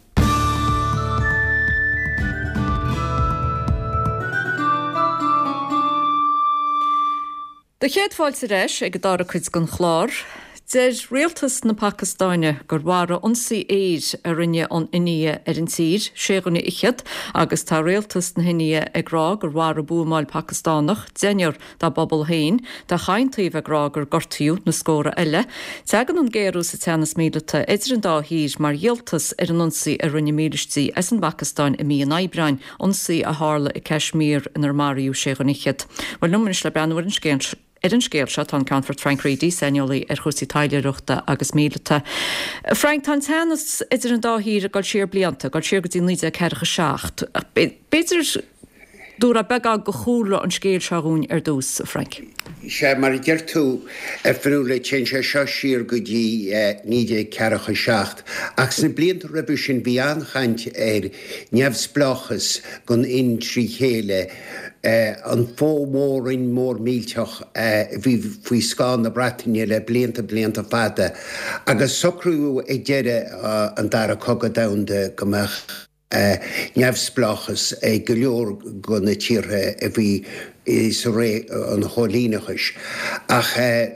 De chéadháil sa réis ag dára chuid gon chlár, déir réaltas na Pakistáine gur bhara ionsaí éid a rinne an iní ar an tír, séganna ichiad, agus tá réaltas na hiní ag rá gur bhara búmáil Pakistánach, déinear dá bobbal hain, tá chaintaíomh ag rá gur gortaíú na scóra eile, tegan an géirú sa teannas míleta idir an dáhír mar réaltas ar an ionsaí a rinne mílistí as an Pakistáin i mí an Eibrein, ionsaí a hála i Kashmir in ar Mariú séganna ichiad. Well numanis le breanúir an scéint an scéil se an Canfort Frank Reedy seniolaí ar chusí taileachta agus míleta. Frank tá teannas idir an dáhír a gáil siar blianta, gáil siar go dtí 9 Beidir dúr a beag go chúla an scéil seún ar dús, Frank. Se mar ggéir tú fanúla te se seo siar go dtí 9 ach sna blianta ribbe sin bhí anchaint ar neamhsplachas gon in trí chéile an fómórin mór mílteach bhí faoi scán na Bretainine le blianta fada agus socrú ag deire an dara cogad damhanda gomach neamhsplachas go leor go na tíre a bhí is ré an cholínachas. Ach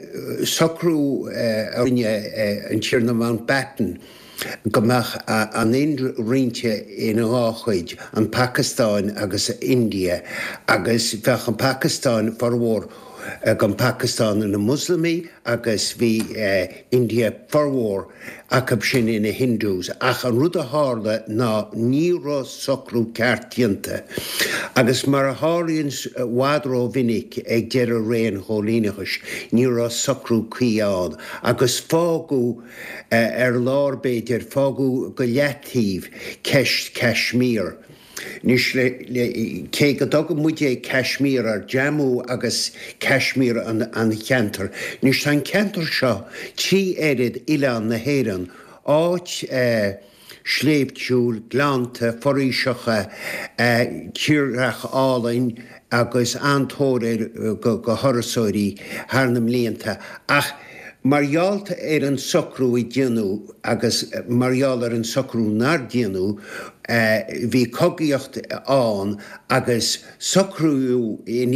socrú rinne an tír na Mountbatten gomach an rinte in áchuid an Pakistáin agus India agus bheach an Pakistáin farmór gan Pakistáin in na Muslimí agus bhí India farmór acab sin ina Hindús ach an rud a hála ná nírá socrú ceartínta agus mar a hálaíonn wadró vinnic ag deir a réon cholínachas nírá socrú cuiáin agus fágu ar lárbéidir fágu go leathíh Kashmir. Nís cé go dogad muide Kashmir ar Jammu agus Kashmir an cheantar. Nís tá ceantar seo tí éad Ileán na Héireann áit sléibhtiúil, glánta, foríseacha, tíreach álainn agus antóir go thorasóirí tharnam líonta. Ach marghealta ar an socrú i dtéanú agus margheall ar an socrú nar dtéanú bhí cogaíocht an agus socrú i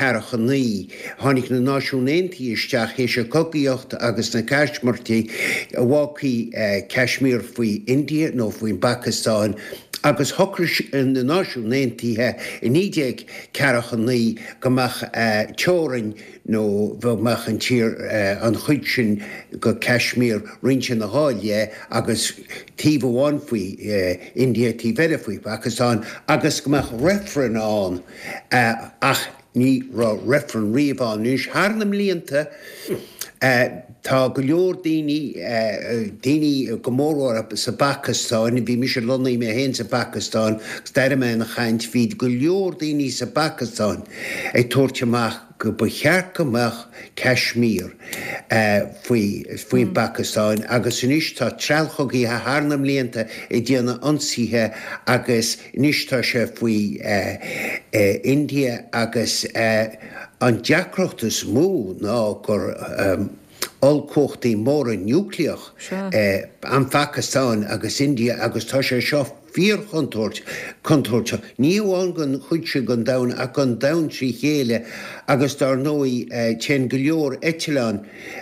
9 tháinig na náisiúnéntaí isteach hé sé cogaíocht agus na ceistmartaí a bhácaí Kashmir faoi India nó faoin Pakistáin agus thuchris in na náisiúnéntaíthe i 9 gomach teorainn nó bheitach an tír an chuid sin go Kashmir rinse na háile agus tíomháin faoi India tí bheile faoi Pakistáin agus gomach referen an ach ní rá referen riomháin níos tharnam líonta Tá go leor daoine gomórhar sa Pakistan, bhí mis Lonnaí mé hen sa Pakistan, staire me na chaint hí go leor daoine sa Pakistan ag tuairteach go chearcamach Kashmir faoin Pakistan, agus inis tá trealchogaí a hána mblianta i dtíanana ionsaithe agus inis tá sé faoi India agus an deacrochtas mú ná gur allcóchtaí mór an núcleach an Pakistan agus India agus tá sé seo fíor contóirte. Ní bháin gon chuidse gon dain a gon dain trí chéile agus dar nóí té go leor Eitileán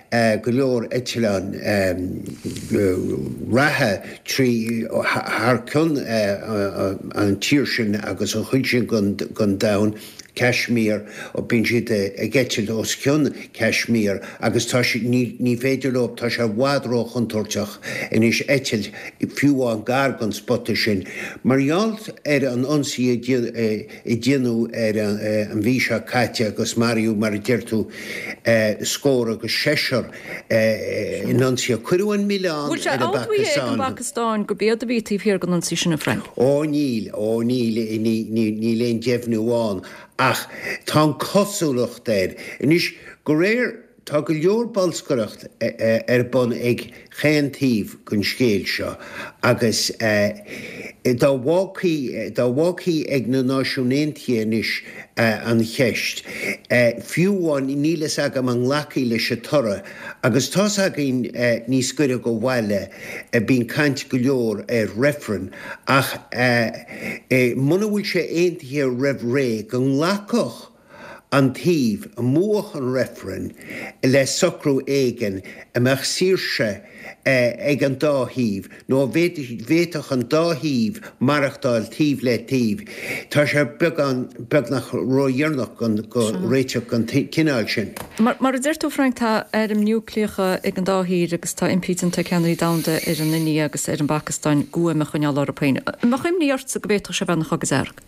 rathe trí thar cún an tíir sin agus an chuidse gon dain Kashmir ó bín siad a gceitiil os ciún Kashmir agus tá ní féidir op tá sé bhádró chuntóirteach inis eitiil fiúháin gargan spotta sin. Marall an ionsaí i dhéanú an bhí se caite agus Mariú mar deirtú scór agus séisiir in ionsaí cuiúin millián Pakistan go bead a bhí tíhhir gan ionsaí sin na Frank. Níl ní léon deimhnúháin. Ach, tá cosúlach déir. Inis go réir tá go leor balscoireacht bun ag chéantíomh gon scéal seo, agus dá bhácaí ag na náisiúnéntaí inis an cheist. Fiúháin nílas agam an lacaí leis a tora, agus tá agin níos cuire go bhhaile bín caint go leor referen, ach muna bhfuil sé aontaithe raibh ré go nglacoch an tíomh a móach an referen le socrú éigen amach síirse ag an dáthíomh, nó bhéiteach an dáthíomh marachtáil tíomh le tíomh. Tá sé beag nach roiarnach go réiteach an cineáil sin. Mar a dúirtú Frank tá ar an núcleacha ag an dáthír agus tá impítanta ceannaí damda ar an India agus ar an Pakistan gua me chuneáil Européine. Má chuimníart sa go bhéiteach se bhenach agus airg.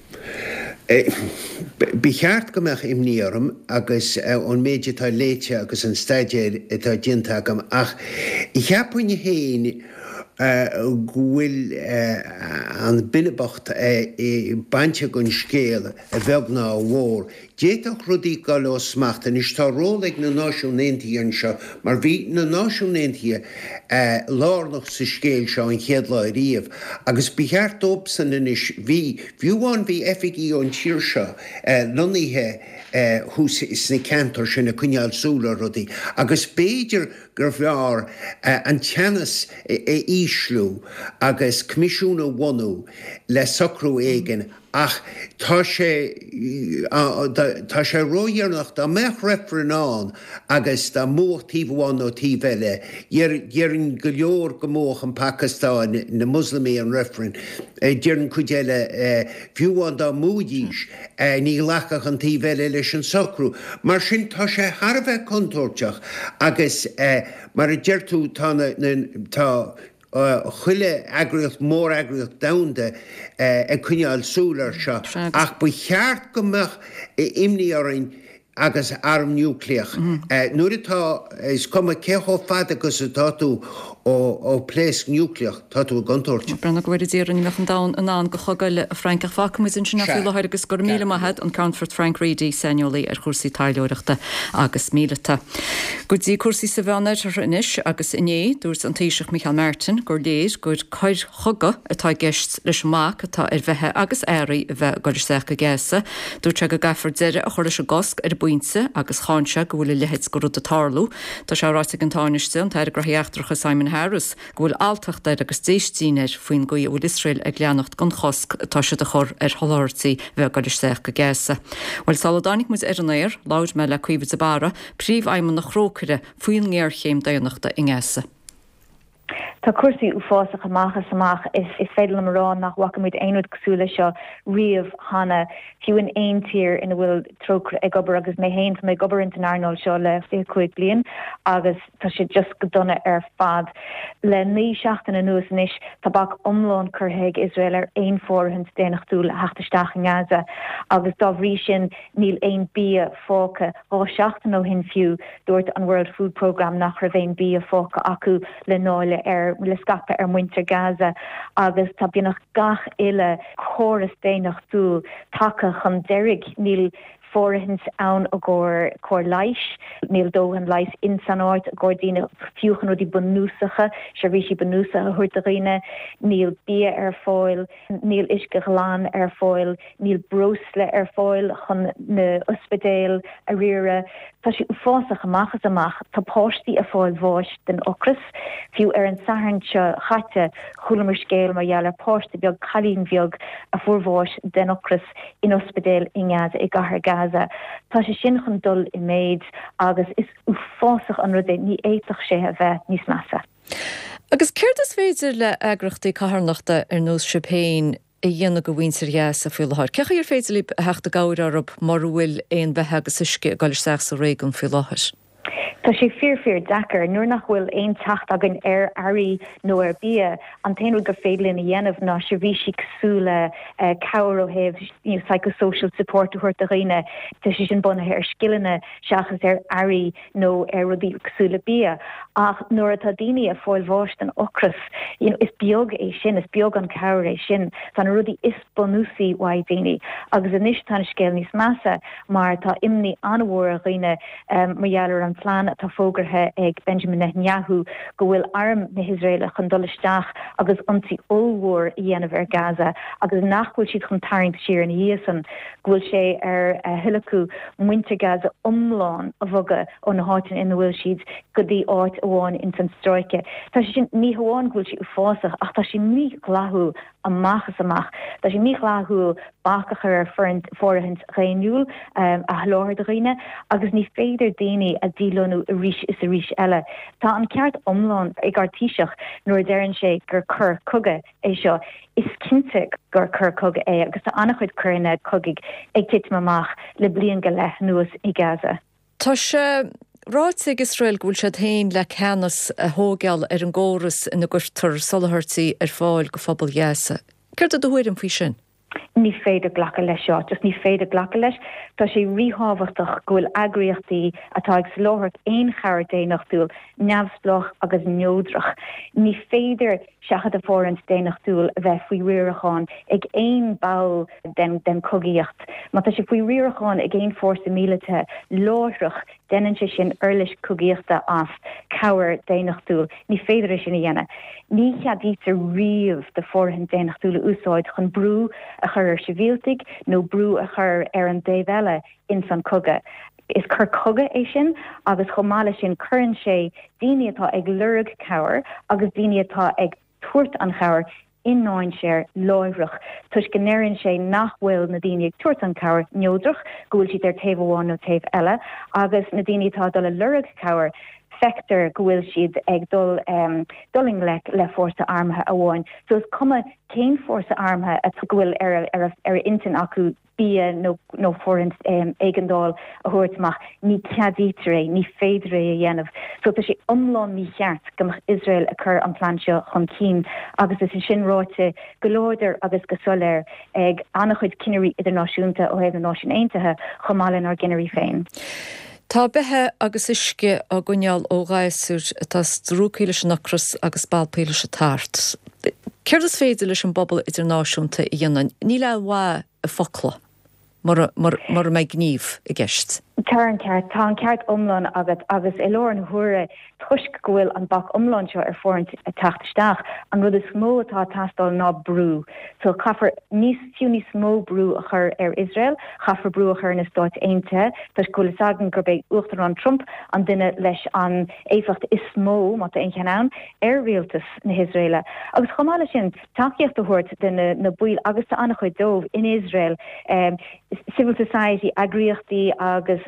Bí cheart gomach imníorm agus an méide tá léite agus an staidir tá dinta agam ach I cheapúine héin bhfuil an binnebacht bainte gon scéal a bheag ná mhór. Déach rudí gal ó smacht an is tá rólaigh na náisiúnéntaí an seo, mar bhí na náisiúnéntaí lárnach sa scéal seo an chéad le riamh, agus bícheart ópsan inis bhíúháin bhí efigí ón tíir seo loníthe hús is na cantor sin na cuineáil súla rudí, agus béidir gur bhear an teannas íslú agus comisiúna bhhanú le socrú éigen ach tá sé roiarnach dá mech refrenán agus dá móch tíomháin ó tíheile. Dhearann go leor go móch an Pakistan na Muslimí an referen. Dhearann chuidéile fiúháin dá múdíis ní lechach an tíheile leis an socrú. Mar sin tá sé Harbheith contóirteach agus mar a deirtú tá chuile agriocht mór agriocht damda cuineáil súlar seo ach bu cheart gomach imní árainn agus arm núcleach. Nuair atá is cuma céó fad agus táú ó pléis núcleach táú gantóirt. Brenna go bhfuir díar ní mechan dá an an go chogaile a Frankach facamus in sinna fiúlair agus gur míle maithe an Countfort Frank Reedy seniolaí ar chusaí taileoireachta agus míleta. Go dtí cuasaí sa bheanna ar inis agus iné dúirs an taoiseach Michael Martin gur léir gur chuir choga atá geist leis máach atá ar bheitthe agus éirí bheith goir secha géasa, dúirte go gafar deire a chuir se gosc ar buinte agus cháinse go bhfuil lehéid go rud a tarlú. Tá se ráite an táiste an teir graíachtracha Simon Harris go bhfuil altachta agus déistíir faoin go bhfuil Israel ag leannacht gon chosc tá se a chur ar thoirtaí bheith goir secha géasa. Bhil saladánig mu ar an éir, láid me le cuimh a bara, príomh aimman nach chrócire faoin ngéir chéim daonnachta in ggéasa. Tá cuasaí uásach amachchas amach is féidir am rá nach wacamuid éonúd cosúla seo riamh hana fiú in aon tír ina bhfuil trocr ag gobar agus mé héin mé gobar internarnal seo le fé chuig blion agus tá sé just go donna ar fad le ní seachtain na nuas níis tá bach omláin chuthaig Israel ar aon fórhans déanaach túil heachtasteach in Gaza agus dá bhrí sin níl aon bí fóca á seachtain ó hin fiú dúirt an World Food Programme nach ra bhéon bí fóca acu le náile le scape ar muinter Gaza agus tá bíonnach gach ile choras déanaach tú take chun derig níl fórhins ann a ggóir cóir leis, níl dóhan leis insanáid a ggóir dína fiúchan ó dí bunúsacha, se ríisi bunúsa a thuirt a riine, níl bí ar fáil, níl isce ghlán ar fáil, níl brosle ar fáil chun na ospedéil a rire. Tá si fásach amachchas amach, tá páistí a fáil bháis den ocras, fiú ar an sahaintse chatte chulamar scéil mar dheall páiste beag chalín bheag a fuórháis den ocras in ospedéil in Gaza i gahar Gaza. Tá sé sin chun dul i méid agus is fásach an rudé ní éitach sé a bheith níos massa. Agus céir is féidir le agrachtaí catharnachta ar nós sipéin i dhéanana go bhhaintear gheas a fiúlathir. Cecha ar féidir lí heachta gáir arab mar bhfuil éon bethe agus isce gáil seach sa réigen fiúlathir. Tá sé fear dachar nuair nach bhfuil aon techt agan ar airí nó ar bia an taonú gur féidirlinn a dhéanamh ná se bhí si cosúla cabhar ó thaobh psychosocial support a chuirt a riine tá sé sin bunathe ar skillanna seachas ar airí nó ar rudí cosúla bia ach nuair atá daoine a fáil bháist an ocras is beag é sin, is beag an cabhar é sin san rudí is bonúsaí waid daoine agus inis tá scéal níos massa mar tá imní anmhór a riine mar dheallar an plán tá fógarthe ag Benjamin Netanyahu go bhfuil arm na Israel chun dolisteach agus antí óhór i dhéanamh ar Gaza agus nachhfuil siad chun tairint siar na díosan ghfuil sé ar thuileadh muinter Gaza omláin a bhoga ó na háitin ina bhfuil siad go dtí áit amháin in san stráice. Tá sé sin ní hamháin ghfuil si fásach ach tá sé ní ghlathú amachchas amach. Tá sé ní ghlathú bachachar ar fórhans réiniúil a thláir do riine agus ní féidir daoine a dílónú a ríis is a ríis eile. Tá an ceart omláin ag artíiseach nuair dearann sé gur chur coga é seo is cinnte gur chur coga é agus tá annach chuid curna cogaigh ag tiit amach le blion go leith nuas i Gaza. Tá sé ráit ag Israel gúil sé hain le ceannas a thógeal ar an ggóras ina gcuirtar solahirtaí ar fáil go phobal gheasa. Céir do huiir an fao sin? Ní féidir ghlacha leis seo, just ní féidir ghlacha leis, tá sé ríhábhachtach gohfuil agríochtaí atá ag slóthart éon char déanaach túil neamhsplach agus neódrach. Ní féidir seachad a fórans déanaach túil a bheith faoi riaracháin ag éon báil den cogaíocht. Má tá sé faoi riaracháin ag éon fórsa mílete láireach denan sé sin eirlis cogaíochta as cabhar déanaach túil. Ní féidir sin a dhéana. Ní cheadítar riamh de fórhan déanaach túil úsáid chun brú a chur ar sivíaltig nó brú a chur ar an déhheile in san coga. Is chur coga é sin agus chomáile sin churann sé daoine atá ag lurg cabhar agus daoine atá ag tuairt an cabhar in náin séir láimhrach. Tus gnéironn sé nachhfuil na daoine ag tuairt an cabhar neódrach go bhfuil siad ar taobh amháin nó taobh eile agus na daoine atá dul a lurg cabhar sector go bhfuil siad ag dulling le fórsa armthe a bháin. So is cuma céin fórsa armthe a bhfuil ar intin acu bí nó fórint éigeandáil a thuirtach ní ceadítar ní féidir a dhéanamh. So tá sé omláin ní cheart gomach Israel a chur an plán seo chun cín agus is sin ráite go láidir agus go soléir ag annach chuid cineirí idirnáisiúnta ó héh na náisiún aontaithe chomálainn ar gineirí féin. Tá bethe agus isce a gúneal ó gáisúr tá drúcíile sin nachras agus ballpéile se tart. Céir is féidir leis an bobbal idirnáisiúnta i dhéanaan, ní le bhá a focla mar méid gníomh i gceist. Tá an ceart omláin agus i leor an thuaire tuisc go bhfuil an bach omláin seo ar fórint a teachtasteach an rud is mó atá tastal ná brú. So chafar fiú níos mó brú a chur ar Israel, chafar brú a chur na Stáit Aontaithe, Tás chula sagan gur beidh uachtar an Trump an duine leis an éifeacht is mó má a cheann ar rialtas na Israele. Agus chomáile sin takeíocht a thuirt na buil agus tá annach chuid dómh in Israel, civil society, agriíochtaí agus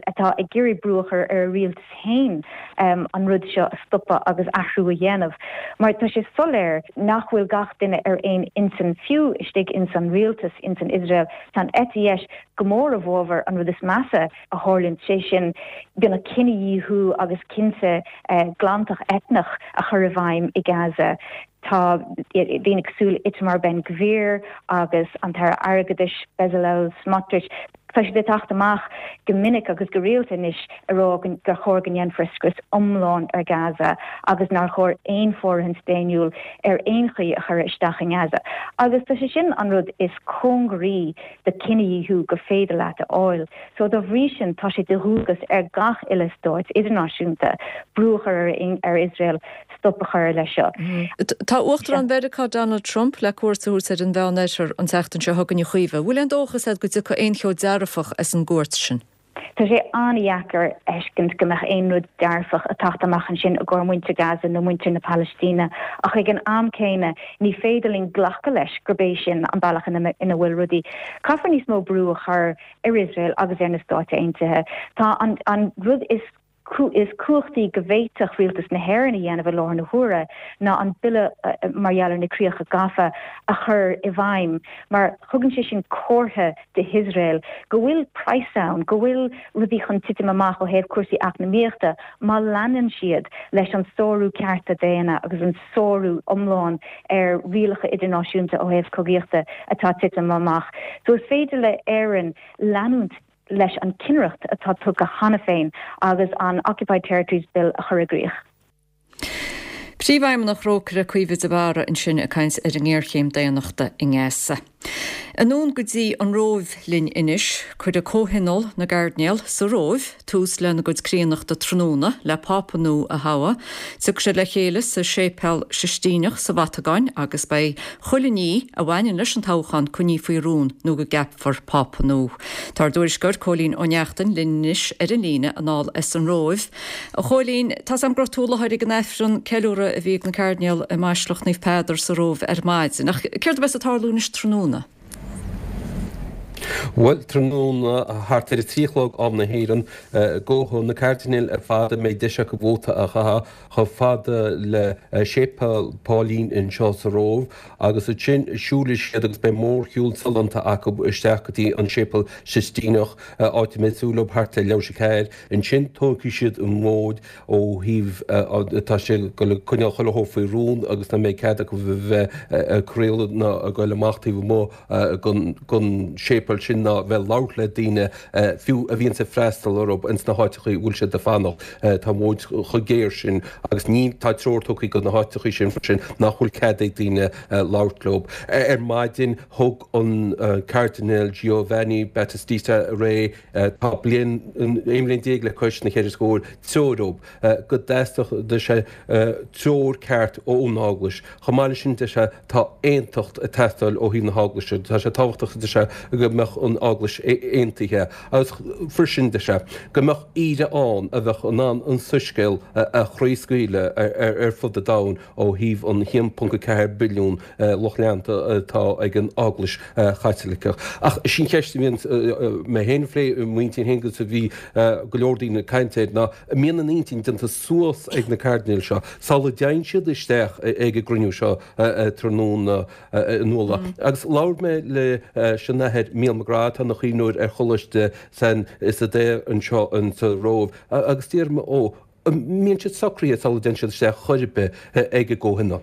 atá ag géirí brúchar ar rialtas hain an rud seo a stoppa agus ahrú a dhéanamh. Mar tá sé soléir nachhfuil gach duine ar ein insan fiú istig insan rialtas insan Israel tan etieis gomór a bhóver an rud is massa a hálinn sé sin gona cinníú agus cinse glantach etnach a chur bhaim I Gaza. Tá dénig súl Itamar Ben Gvir agus an tar agadis Bezalel Smotrich. Tá sé de taachtamach gomininic agus go réaltais arágan gur chógan friscus omláin ar Gaza agus nar chóir éon fórhan déúil ar éonchaí a chur isteach in Gaza. Agus tá sé sin an rud is congarí de cinníú go féidir leat a áil. So do bhrí sin tá sé de thuúgus ar gach ilastáid idirnáisiúnta brúchar ar Israel stoppa chur lei seo. Tá uachtar an beidirá Donald Trump le cuasaúr sé an bhenéisir an teachtain se thugann chuomh. Bhfuil an dóchas go dtí go aoncheo dearfach as an gúirt sin. Tá sé anheacar eiscint go meach éonrúd dearfach a taachtamachchan sin a ggur muinte Gaza nó muinte na Palestína ach ag an amcéine ní féidirlín ghlacha leis gurbééis sin an bailach ina bhfuil rudí. Caithfar níos mó brú a chur ar Israel agus ar na Stáite Aontaithe. Tá an rud is cuachtaí govéiteach rialtas na hhéirna dhéanamh láir na huaire ná an bille marhealar na críocha gafa a chur I bhaim, mar thugann sé sin cótha de Israel go bhfuil praisán, go bhfuil rudí chun titim amach ó héobh cuasaí ach na míochta má leanan siad leis an sóú cearta déana agus an sóú omláin ar rialacha idirnáisiúnta ó héobh cogíochta atá titim amach. So is féidir le éan leanúnt leis an cinreacht atá tu go hana féin agus an Occupied Territories Bill a churigríoch. Príomhhaim nach rócar a cuimhid a bhara in sin a cains ar an ggéirchéim déanachta in Ngéasa. Anún go dtí an rómh linn inis, chuid a cóhinol na Gardnéal sa rómh tús le na go críanach de tróna le Pápanú a hawa, tuag sé le chéile sa sépel sistíneach sa Vatagáin agus bei chulaní a bhhaine leis an táchan chuní faoi rún nó go gap for Pápanú. Tar dúirisgur cholín óneachtain linnis ar an líne anáil is an rómh. A cholín tá am grotúla chuir gan efran ceúra a bhí na Gardnéal a maislach níomh Peidir sa rómh ar maidin. Ach céir bes a tarlúnis tróna. Well tróna hart ar tríchlog am na héan ggóthn na Cardinal ar fada mé deise go bhóta a chaha chu fada le sépa Paulín in seo sa rómh agus a sin siúlis agus be mór hiúil salanta acu isteachchatí an sépal sistínach áit méúlab hart le leise céir in sin tóci siad an mód ó híh tá sé go le cuine chola hófaí rún agus na méid cead go bheith créile na a goile machtaí mó gon sépal sin na bheith láir le daine fiú a bhíonn sa freistal orb ins na háitichaí bhúil se de fanach tá móid chugéir sin agus ní tá tróirtóchaí go na háitichaí sin nachhfuil cead é daine láirlób. Ar maidin thug an Cardinal Giovanni Battista Ré tá blion éimlíon déag le chuis na chéidir scóir teórób go déisteach de sé teór ceart ó ónáglas. Chamáile sin de se tá aontacht a testáil ó hí na háglaise, tá sé táhachtach de se go meach an áglas éontaithe. Agus frisin de se go meach ide an a bheith an suscéil a chríoscaile ar fud a dain ó híh an 1.4 billiún lochleanta tá ag an áglas chaitiliceach. Ach sin ceiste bhíon mé héanlé muointín hengus a bhí go leordaí na caiintéid ná mian 19 denta suas ag na Cardinal seo. Sála dein siad isteach ag a gruniú seo tróna nóla. Agus láir mé le sin nahead mílmagrad an nach chiúir ar choiste san is a dé an seo an sa rómh. Agus tíirrma ó míonn siad sacríí sála den siad sé choiribe ag a ggóhanna.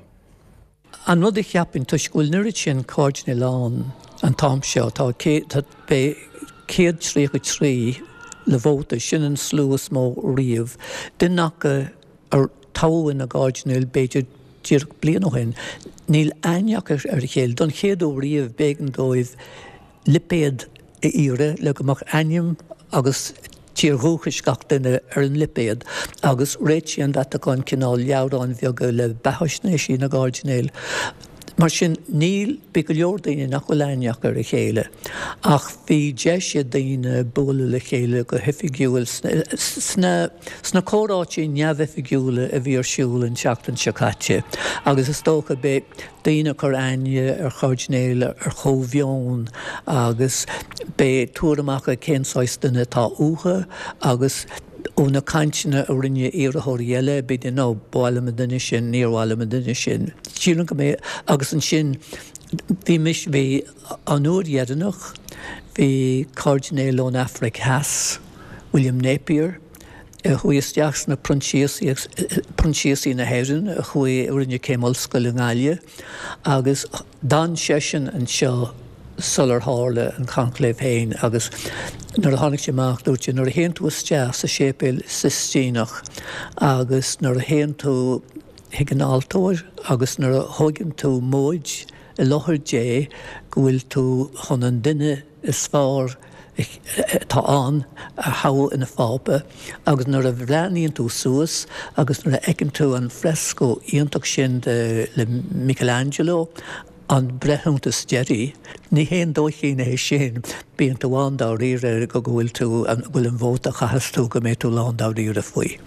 An rud ich cheapin tuisgúilnirid sin Cardinal lán an tám seo tá bé céad trí le bhóta sin an slúas mó riamh duach ar táhain a Cardinal beidir tír blian ó hin. Níl aineachar ar chéal don chéadú riamh bégan dóibh lipéad i íre le go mach aim agus tíorthúchas gach duine ar an lipéad agus réit an dat aáin cinál leabhrán bheaga le behaisné sí na Cardinal. Mar sin níl be go leor daoine nach go leineach ar a chéile. Ach bhí deise daoine bóla le chéile go hifigiúil sna córáití neamhifigiúla a bhí ar siúil an seachtain secate. Agus is tócha be daoine chu aine ar chordnéile ar chomhión agus be túramach a cénsáistanna tá ucha agus óna caiintena a rinne éirethirí eile be den nó báilime duine sin, níorháilime duine sin. Síúlan go mé agus an sin bhí mis bhí an úrhéannach, bhí cardinal ón Afric Haas, William Napier, chuisteach na prontíosí na héirin, a chuí rinne céimal scoil an gáile, agus dan sesin an seo solar hále an conclave féin agus nar a tháinig séach dúirte nar a héon tú isteach sa sépéil sistínach agus nar a héon tú higanáltóir agus nar a thugann tú móid i láthair dé go bhfuil tú chun an duine is fearr tá an a há ina fápa agus nar a bhreaníonn tú suas agus nar a eicinn tú an fresco íontach sin le Michelangelo an brethúntas Jerry, ní héon dóichéine é sin bíon tú lánda ríre go bhfuil tú bhfuil an bhóta chahas tú go mé tú lánda ríre faoi.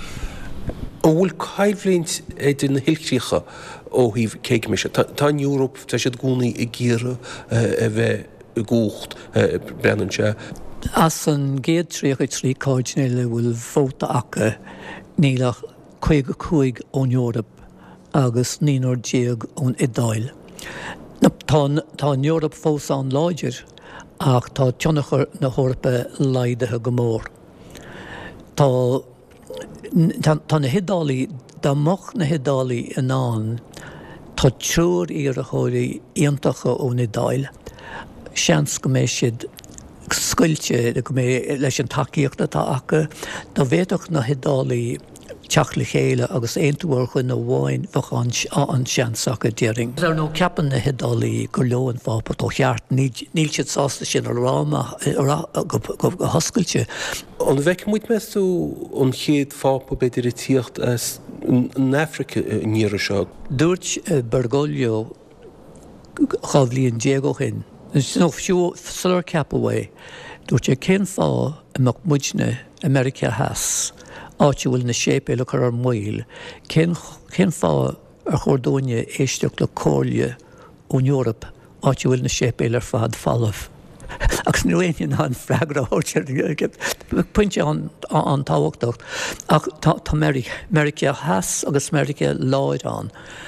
Ó bhfuil caiimhlínt idir na hilchrícha ó híh céicmise. Tá in Europa tá siad gúnaí i ggéire a bheith gúcht brennanse. As an géad trí cardinal bhfuil bhóta acha nílach 5 ón Eorop agus níor déag ón Idáil. Tá Eorop fós an láidir ach tá tionachar na hórpa leidathe go mór. Tá na hidálaí dá moch na hidálaí in an tá trúr ar a chóirí íontacha ón Idáil. Seans go mé siad scuilte go mé leis an takeíochta tá acha, dá bhéadach na hidálaí teach le chéile agus éonúir chun na bháin bfach an seansacha déing. Ar nó ceapan na hidálaí gur leon fápa ó cheart níl siad sásta sin ar ráma go hoscailte. An bheith muid meú an chéad fápa beidir i tíocht as an Africa níra seo. Dúirt Bergoglio chablíonn Diego hin. nó fiú solar capaway, dúirt cén fá amach muidne America Haas. Áitiúil na sépéile chu ar muil, cén fá ar chordóine éisteach le cóirle ón Eorop áitiúil na sépéile ar fad fallah. Agus nuaon an freigra áirtear puinte an táhachtach ach tá America Haas agus America Láid an,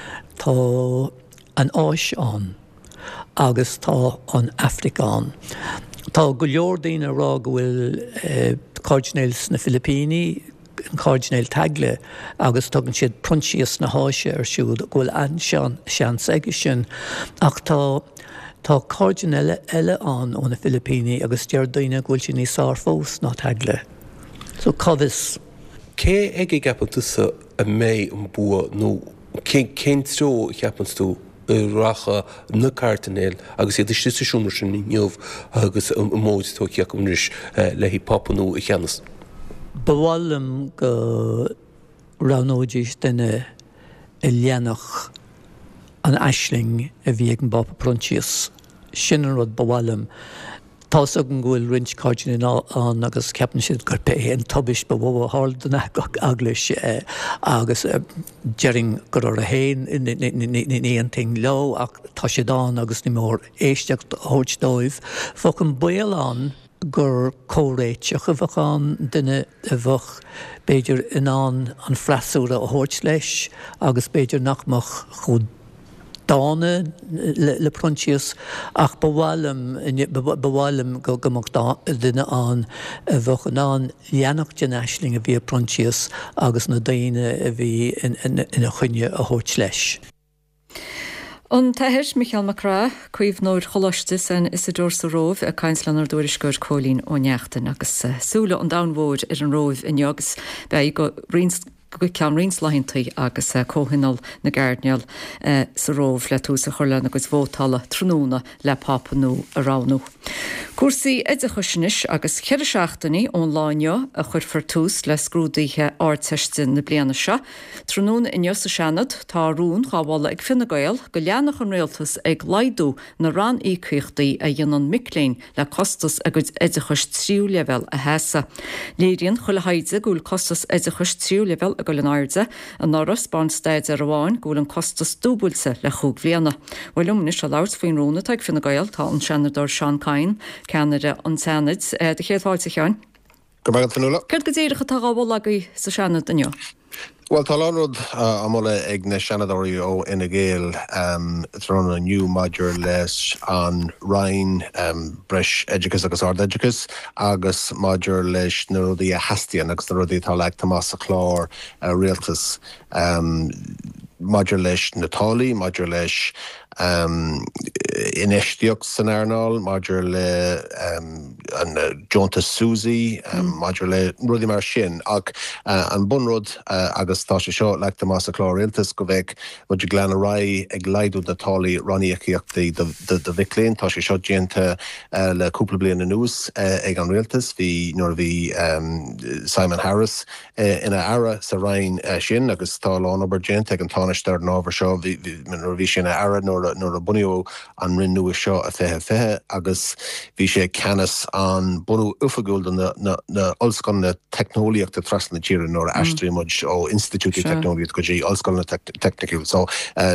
tá an áis an agus tá an Africán. Tá go leor daoine rá go bhfuil cardinals na Filipíní, cardinal tagle agus tugann siad prontíos na háise ar siúd ghfuil an seans aige sin ach tá cardinal eile an ó na Filipíní agus dear daoine ghfuil sin níos sár fós ná tagle. So covis. Cé ag gapantusa a mé an bua nó cén tró cheapans tú racha na cardinal agus iad istisisiúnar sin ní neomh agus móid tó ceach umris le hí papanú i cheannas. Bhhailm go ranóidís duine i léanach an aisling a bhí an bapa prontíos. Sin an rud bhhailm. Tá an ghfuil rint cardinal an agus ceapan siad gur pe an tubis ba bhha hádanna aglis agus dearing gur ar a héin in ting leo ach tá siad an agus ní mór éisteach hóirdóibh fá an bual an gur córéiteach a bhachán duine a bhach beidir in an freasúra a hóirt leis agus beidir nachmach chud dána le prontíos ach bhhailm go gomach duine an a bhach an leanach de neisling a bhí prontíos agus na daine a bhí ina chuine a hóirt leis. An Táthais Michael Macra, cuimh nóir choláiste san Isidór sa rómh a Cainslanar dúirisgur Cólín ó Neachtain agus súla an damhóid ar an rómh in agus be go go cean rinsláhinntaí agus cóhinál na Gardaneal sa róh le túsa chuirle agus bhótála tróna le papanú aránú. Cuasaí idirchuisinis agus cheir seachtaí ón láineo a chur fortús le scrúdaithe áirteistin na bliana seo, tróna in Josa Seanad tá rún gáhála ag Fine Gael go leanach an réaltas ag laidú na rán ícuochtaí a dionan Mickléin le costas agus idirchus tríú level a héasa. Léiríonn chuile haide gúil costas idirchus tríú level a goil an airde an áras bansteid ar bháin gúil an costas dúbúlsa le chúg bbliana. Bhfuil lumnis a láirt faoin róna ag Fine Gael tá an senador Sean Cain Canada an Senate de chéadháilte cheáin. Cud go dtíirecha tá gábhil agaí sa Senate anneo? Well, talánrod amla ag na Seanadorí ó ina ggéal thrón a new module leis an Ryan breis Edicus agus Ard Edicus agus module leis na rudí a hastian agus na rudí tá leag Tomás a chlár réaltas module leis na tálaí, module leis inéisteocht san airnáil, maidir le an Jonta Susie, maidir le rudí mar sin ach an bunrod agus tá sé seo le Tomás a chlár réaltas go bheith muidir glean a ra ag laidú na tálaí raníochtaí de Mickléin, tá sé seo déanta le cúpla bliana nús ag an réaltas hí nuair bhí Simon Harris ina ara sa rain sin agus tá lán obair déanta ag an táisteir an ábhar seo bhí sin ara nuair a bunio an rinn nua seo a fethe agus bhí sé canas an bunú ufagúil na olscoil na technoliaachta trasna tíre nóair astrímuid ó Institute Technoliacht go dtí olscoil na technical so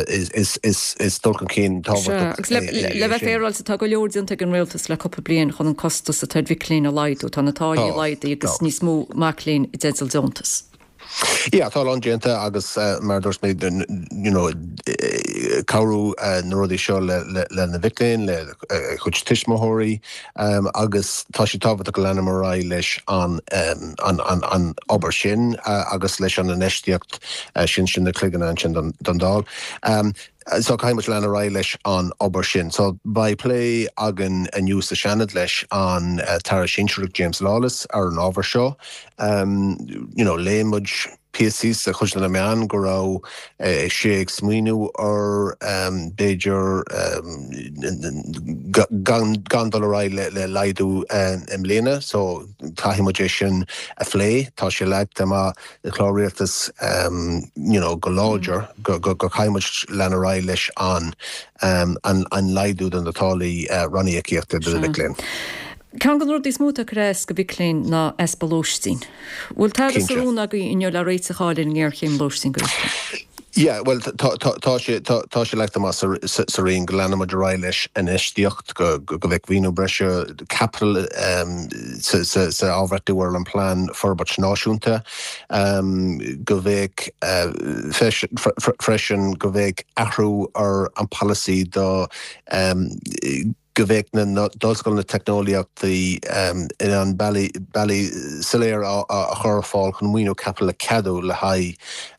is dulcan cén tábhar le bheith féráil sa tá go leordianta an réaltas le coppa blion chun an costas a tuid Mickléin a laidú tá natáí laidí agus níos mó Macléin i déil Jontas. Yeah, tá an déanta agus mar dúirs mé cabhrú na rudí seo le na Mickléin le chuid tiismóthirí agus tá sé tábhata go lena marrá leis an obair sin agus leis an inéisteocht sin na cluigeanna sin don dál. So caiimiid lena ra leis an obair sin. So by play agan a nniu sa Seanad leis an Tara Sinseach James Lawless ar an ábhar seo. Léimid PSC sa chuis na meán go rá sé ag smaoinú ar Beiidir gandal ra le laidú imléine, so taimiid sin a phlé, tá sé le má le chláréaltas go láidir go caiimiid lena ra leis an laidú an natálaí raníochtaíochta de Mickléin. Cean gan rudí smúta réis go Mickléin ná espalóistín. Bhfuil tá sarúna go inne le réite cháilinn ggéir chéim lóistín go. Yeah, well, tá sé le sa réon go lena mar ra leis an isteocht go bheith víú breise capital sa ábhairtúhar an plán forbert náisiúnta go bheith freisin go bheith athrú ar an policy do go bheith na dulscoil na technoliaachtaí in an bailí soléir a chur fáil chun muoinú capal le cadú le haid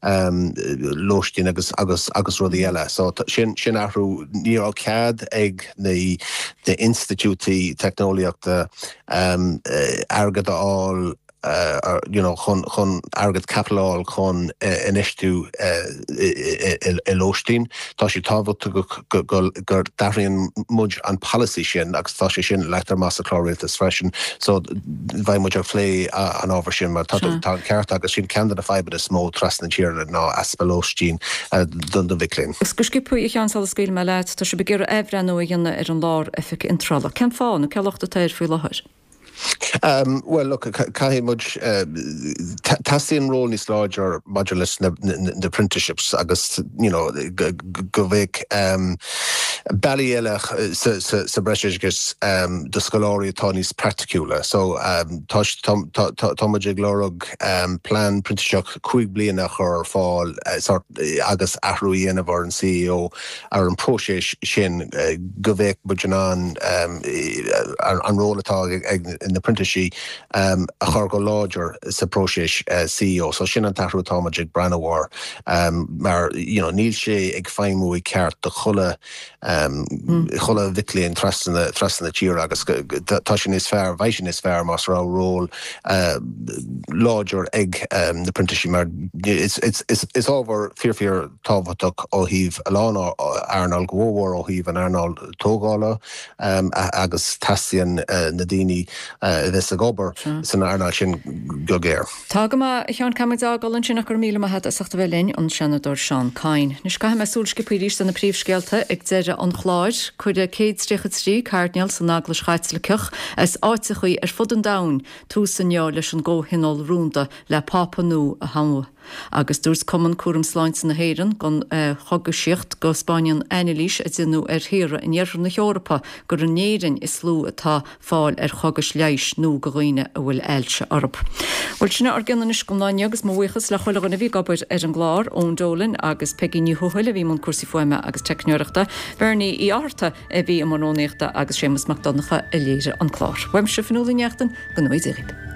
lóistín agus rudí eile. So sin athrú ní á cad ag na institútaí technoliaachta agad aáil chun agad capital chun inistú i lóistín. Tá sé tábhata gur daríonn muid an policy sin agus tá sé sin letar más a chláréaltas freisin, so bhaid muid ar phlé an ábhar sin mar tá ceart agus sin cean a feibe is mó trasna tíre ná aspalóistín don do Mickléin. Gus go skipú i chean sal scéil me leit tá sé begéir ehrenú a dhéanana ar an lár efik intrala. Cean fáin ceachta tair fiú láthir? Well, look, Caimid tasíon ról níos láidir modulis na apprenticeships agus, go bheith bailí eile sa breisigus do scoláirí atá níos practicúla. So táidir glórug plán apprenticeship 5 bliana chur fáil agus athrú dhéanamh ar an CEO ar an próséis sin go bheith buideán an ról atá in the apprenticeship a chur go láidir sa próséis CEO. So sin an tahrú táidir Branawar mar níl sé ag feimú i ceart do chulle chola viclíon trasna tír agus tá sin is fearr, bhaith sin is fearr más rá ról láidir ag na printaisi mar is ábhar fear tábhaach ó híh aláán airnal gohóhhar ó híh an airnal tógála agus taíonn na daoine bheits a gobar san airnal sin go géir. Tá go chean camidá golann sin nach gur míle a sachta bhelinn an senador Seán Cain. Nus ga me súlscipíris an na príomhscéalta ag deire an chláir chuir a céadstricha trí Cartneil san nagla schaitzle cuch as áite chuí fud an dain tú sanneá leis an ggóhinál rúnta le pápanú a hamú. Agus dús cuman cuam sláint na héan gon chogus siocht go Spáin einelís a dinú hire in dhearú na Eorpa gur an néirin is slú atá fáil chogus leis nó goghine a bhfuil eilte orb. Bhil sinna ar gannais gomláine agus mhuichas le chola gona bhí gobair ar an glár ón dólan agus peginní thuhuiile bhí man cuasí foiime agus teicneoireachta, Bernie í áta a bhí am manónéachta agus sémas macdonnacha a léire an chlár. Weim se fanúlaíneachtain go nóid éirí.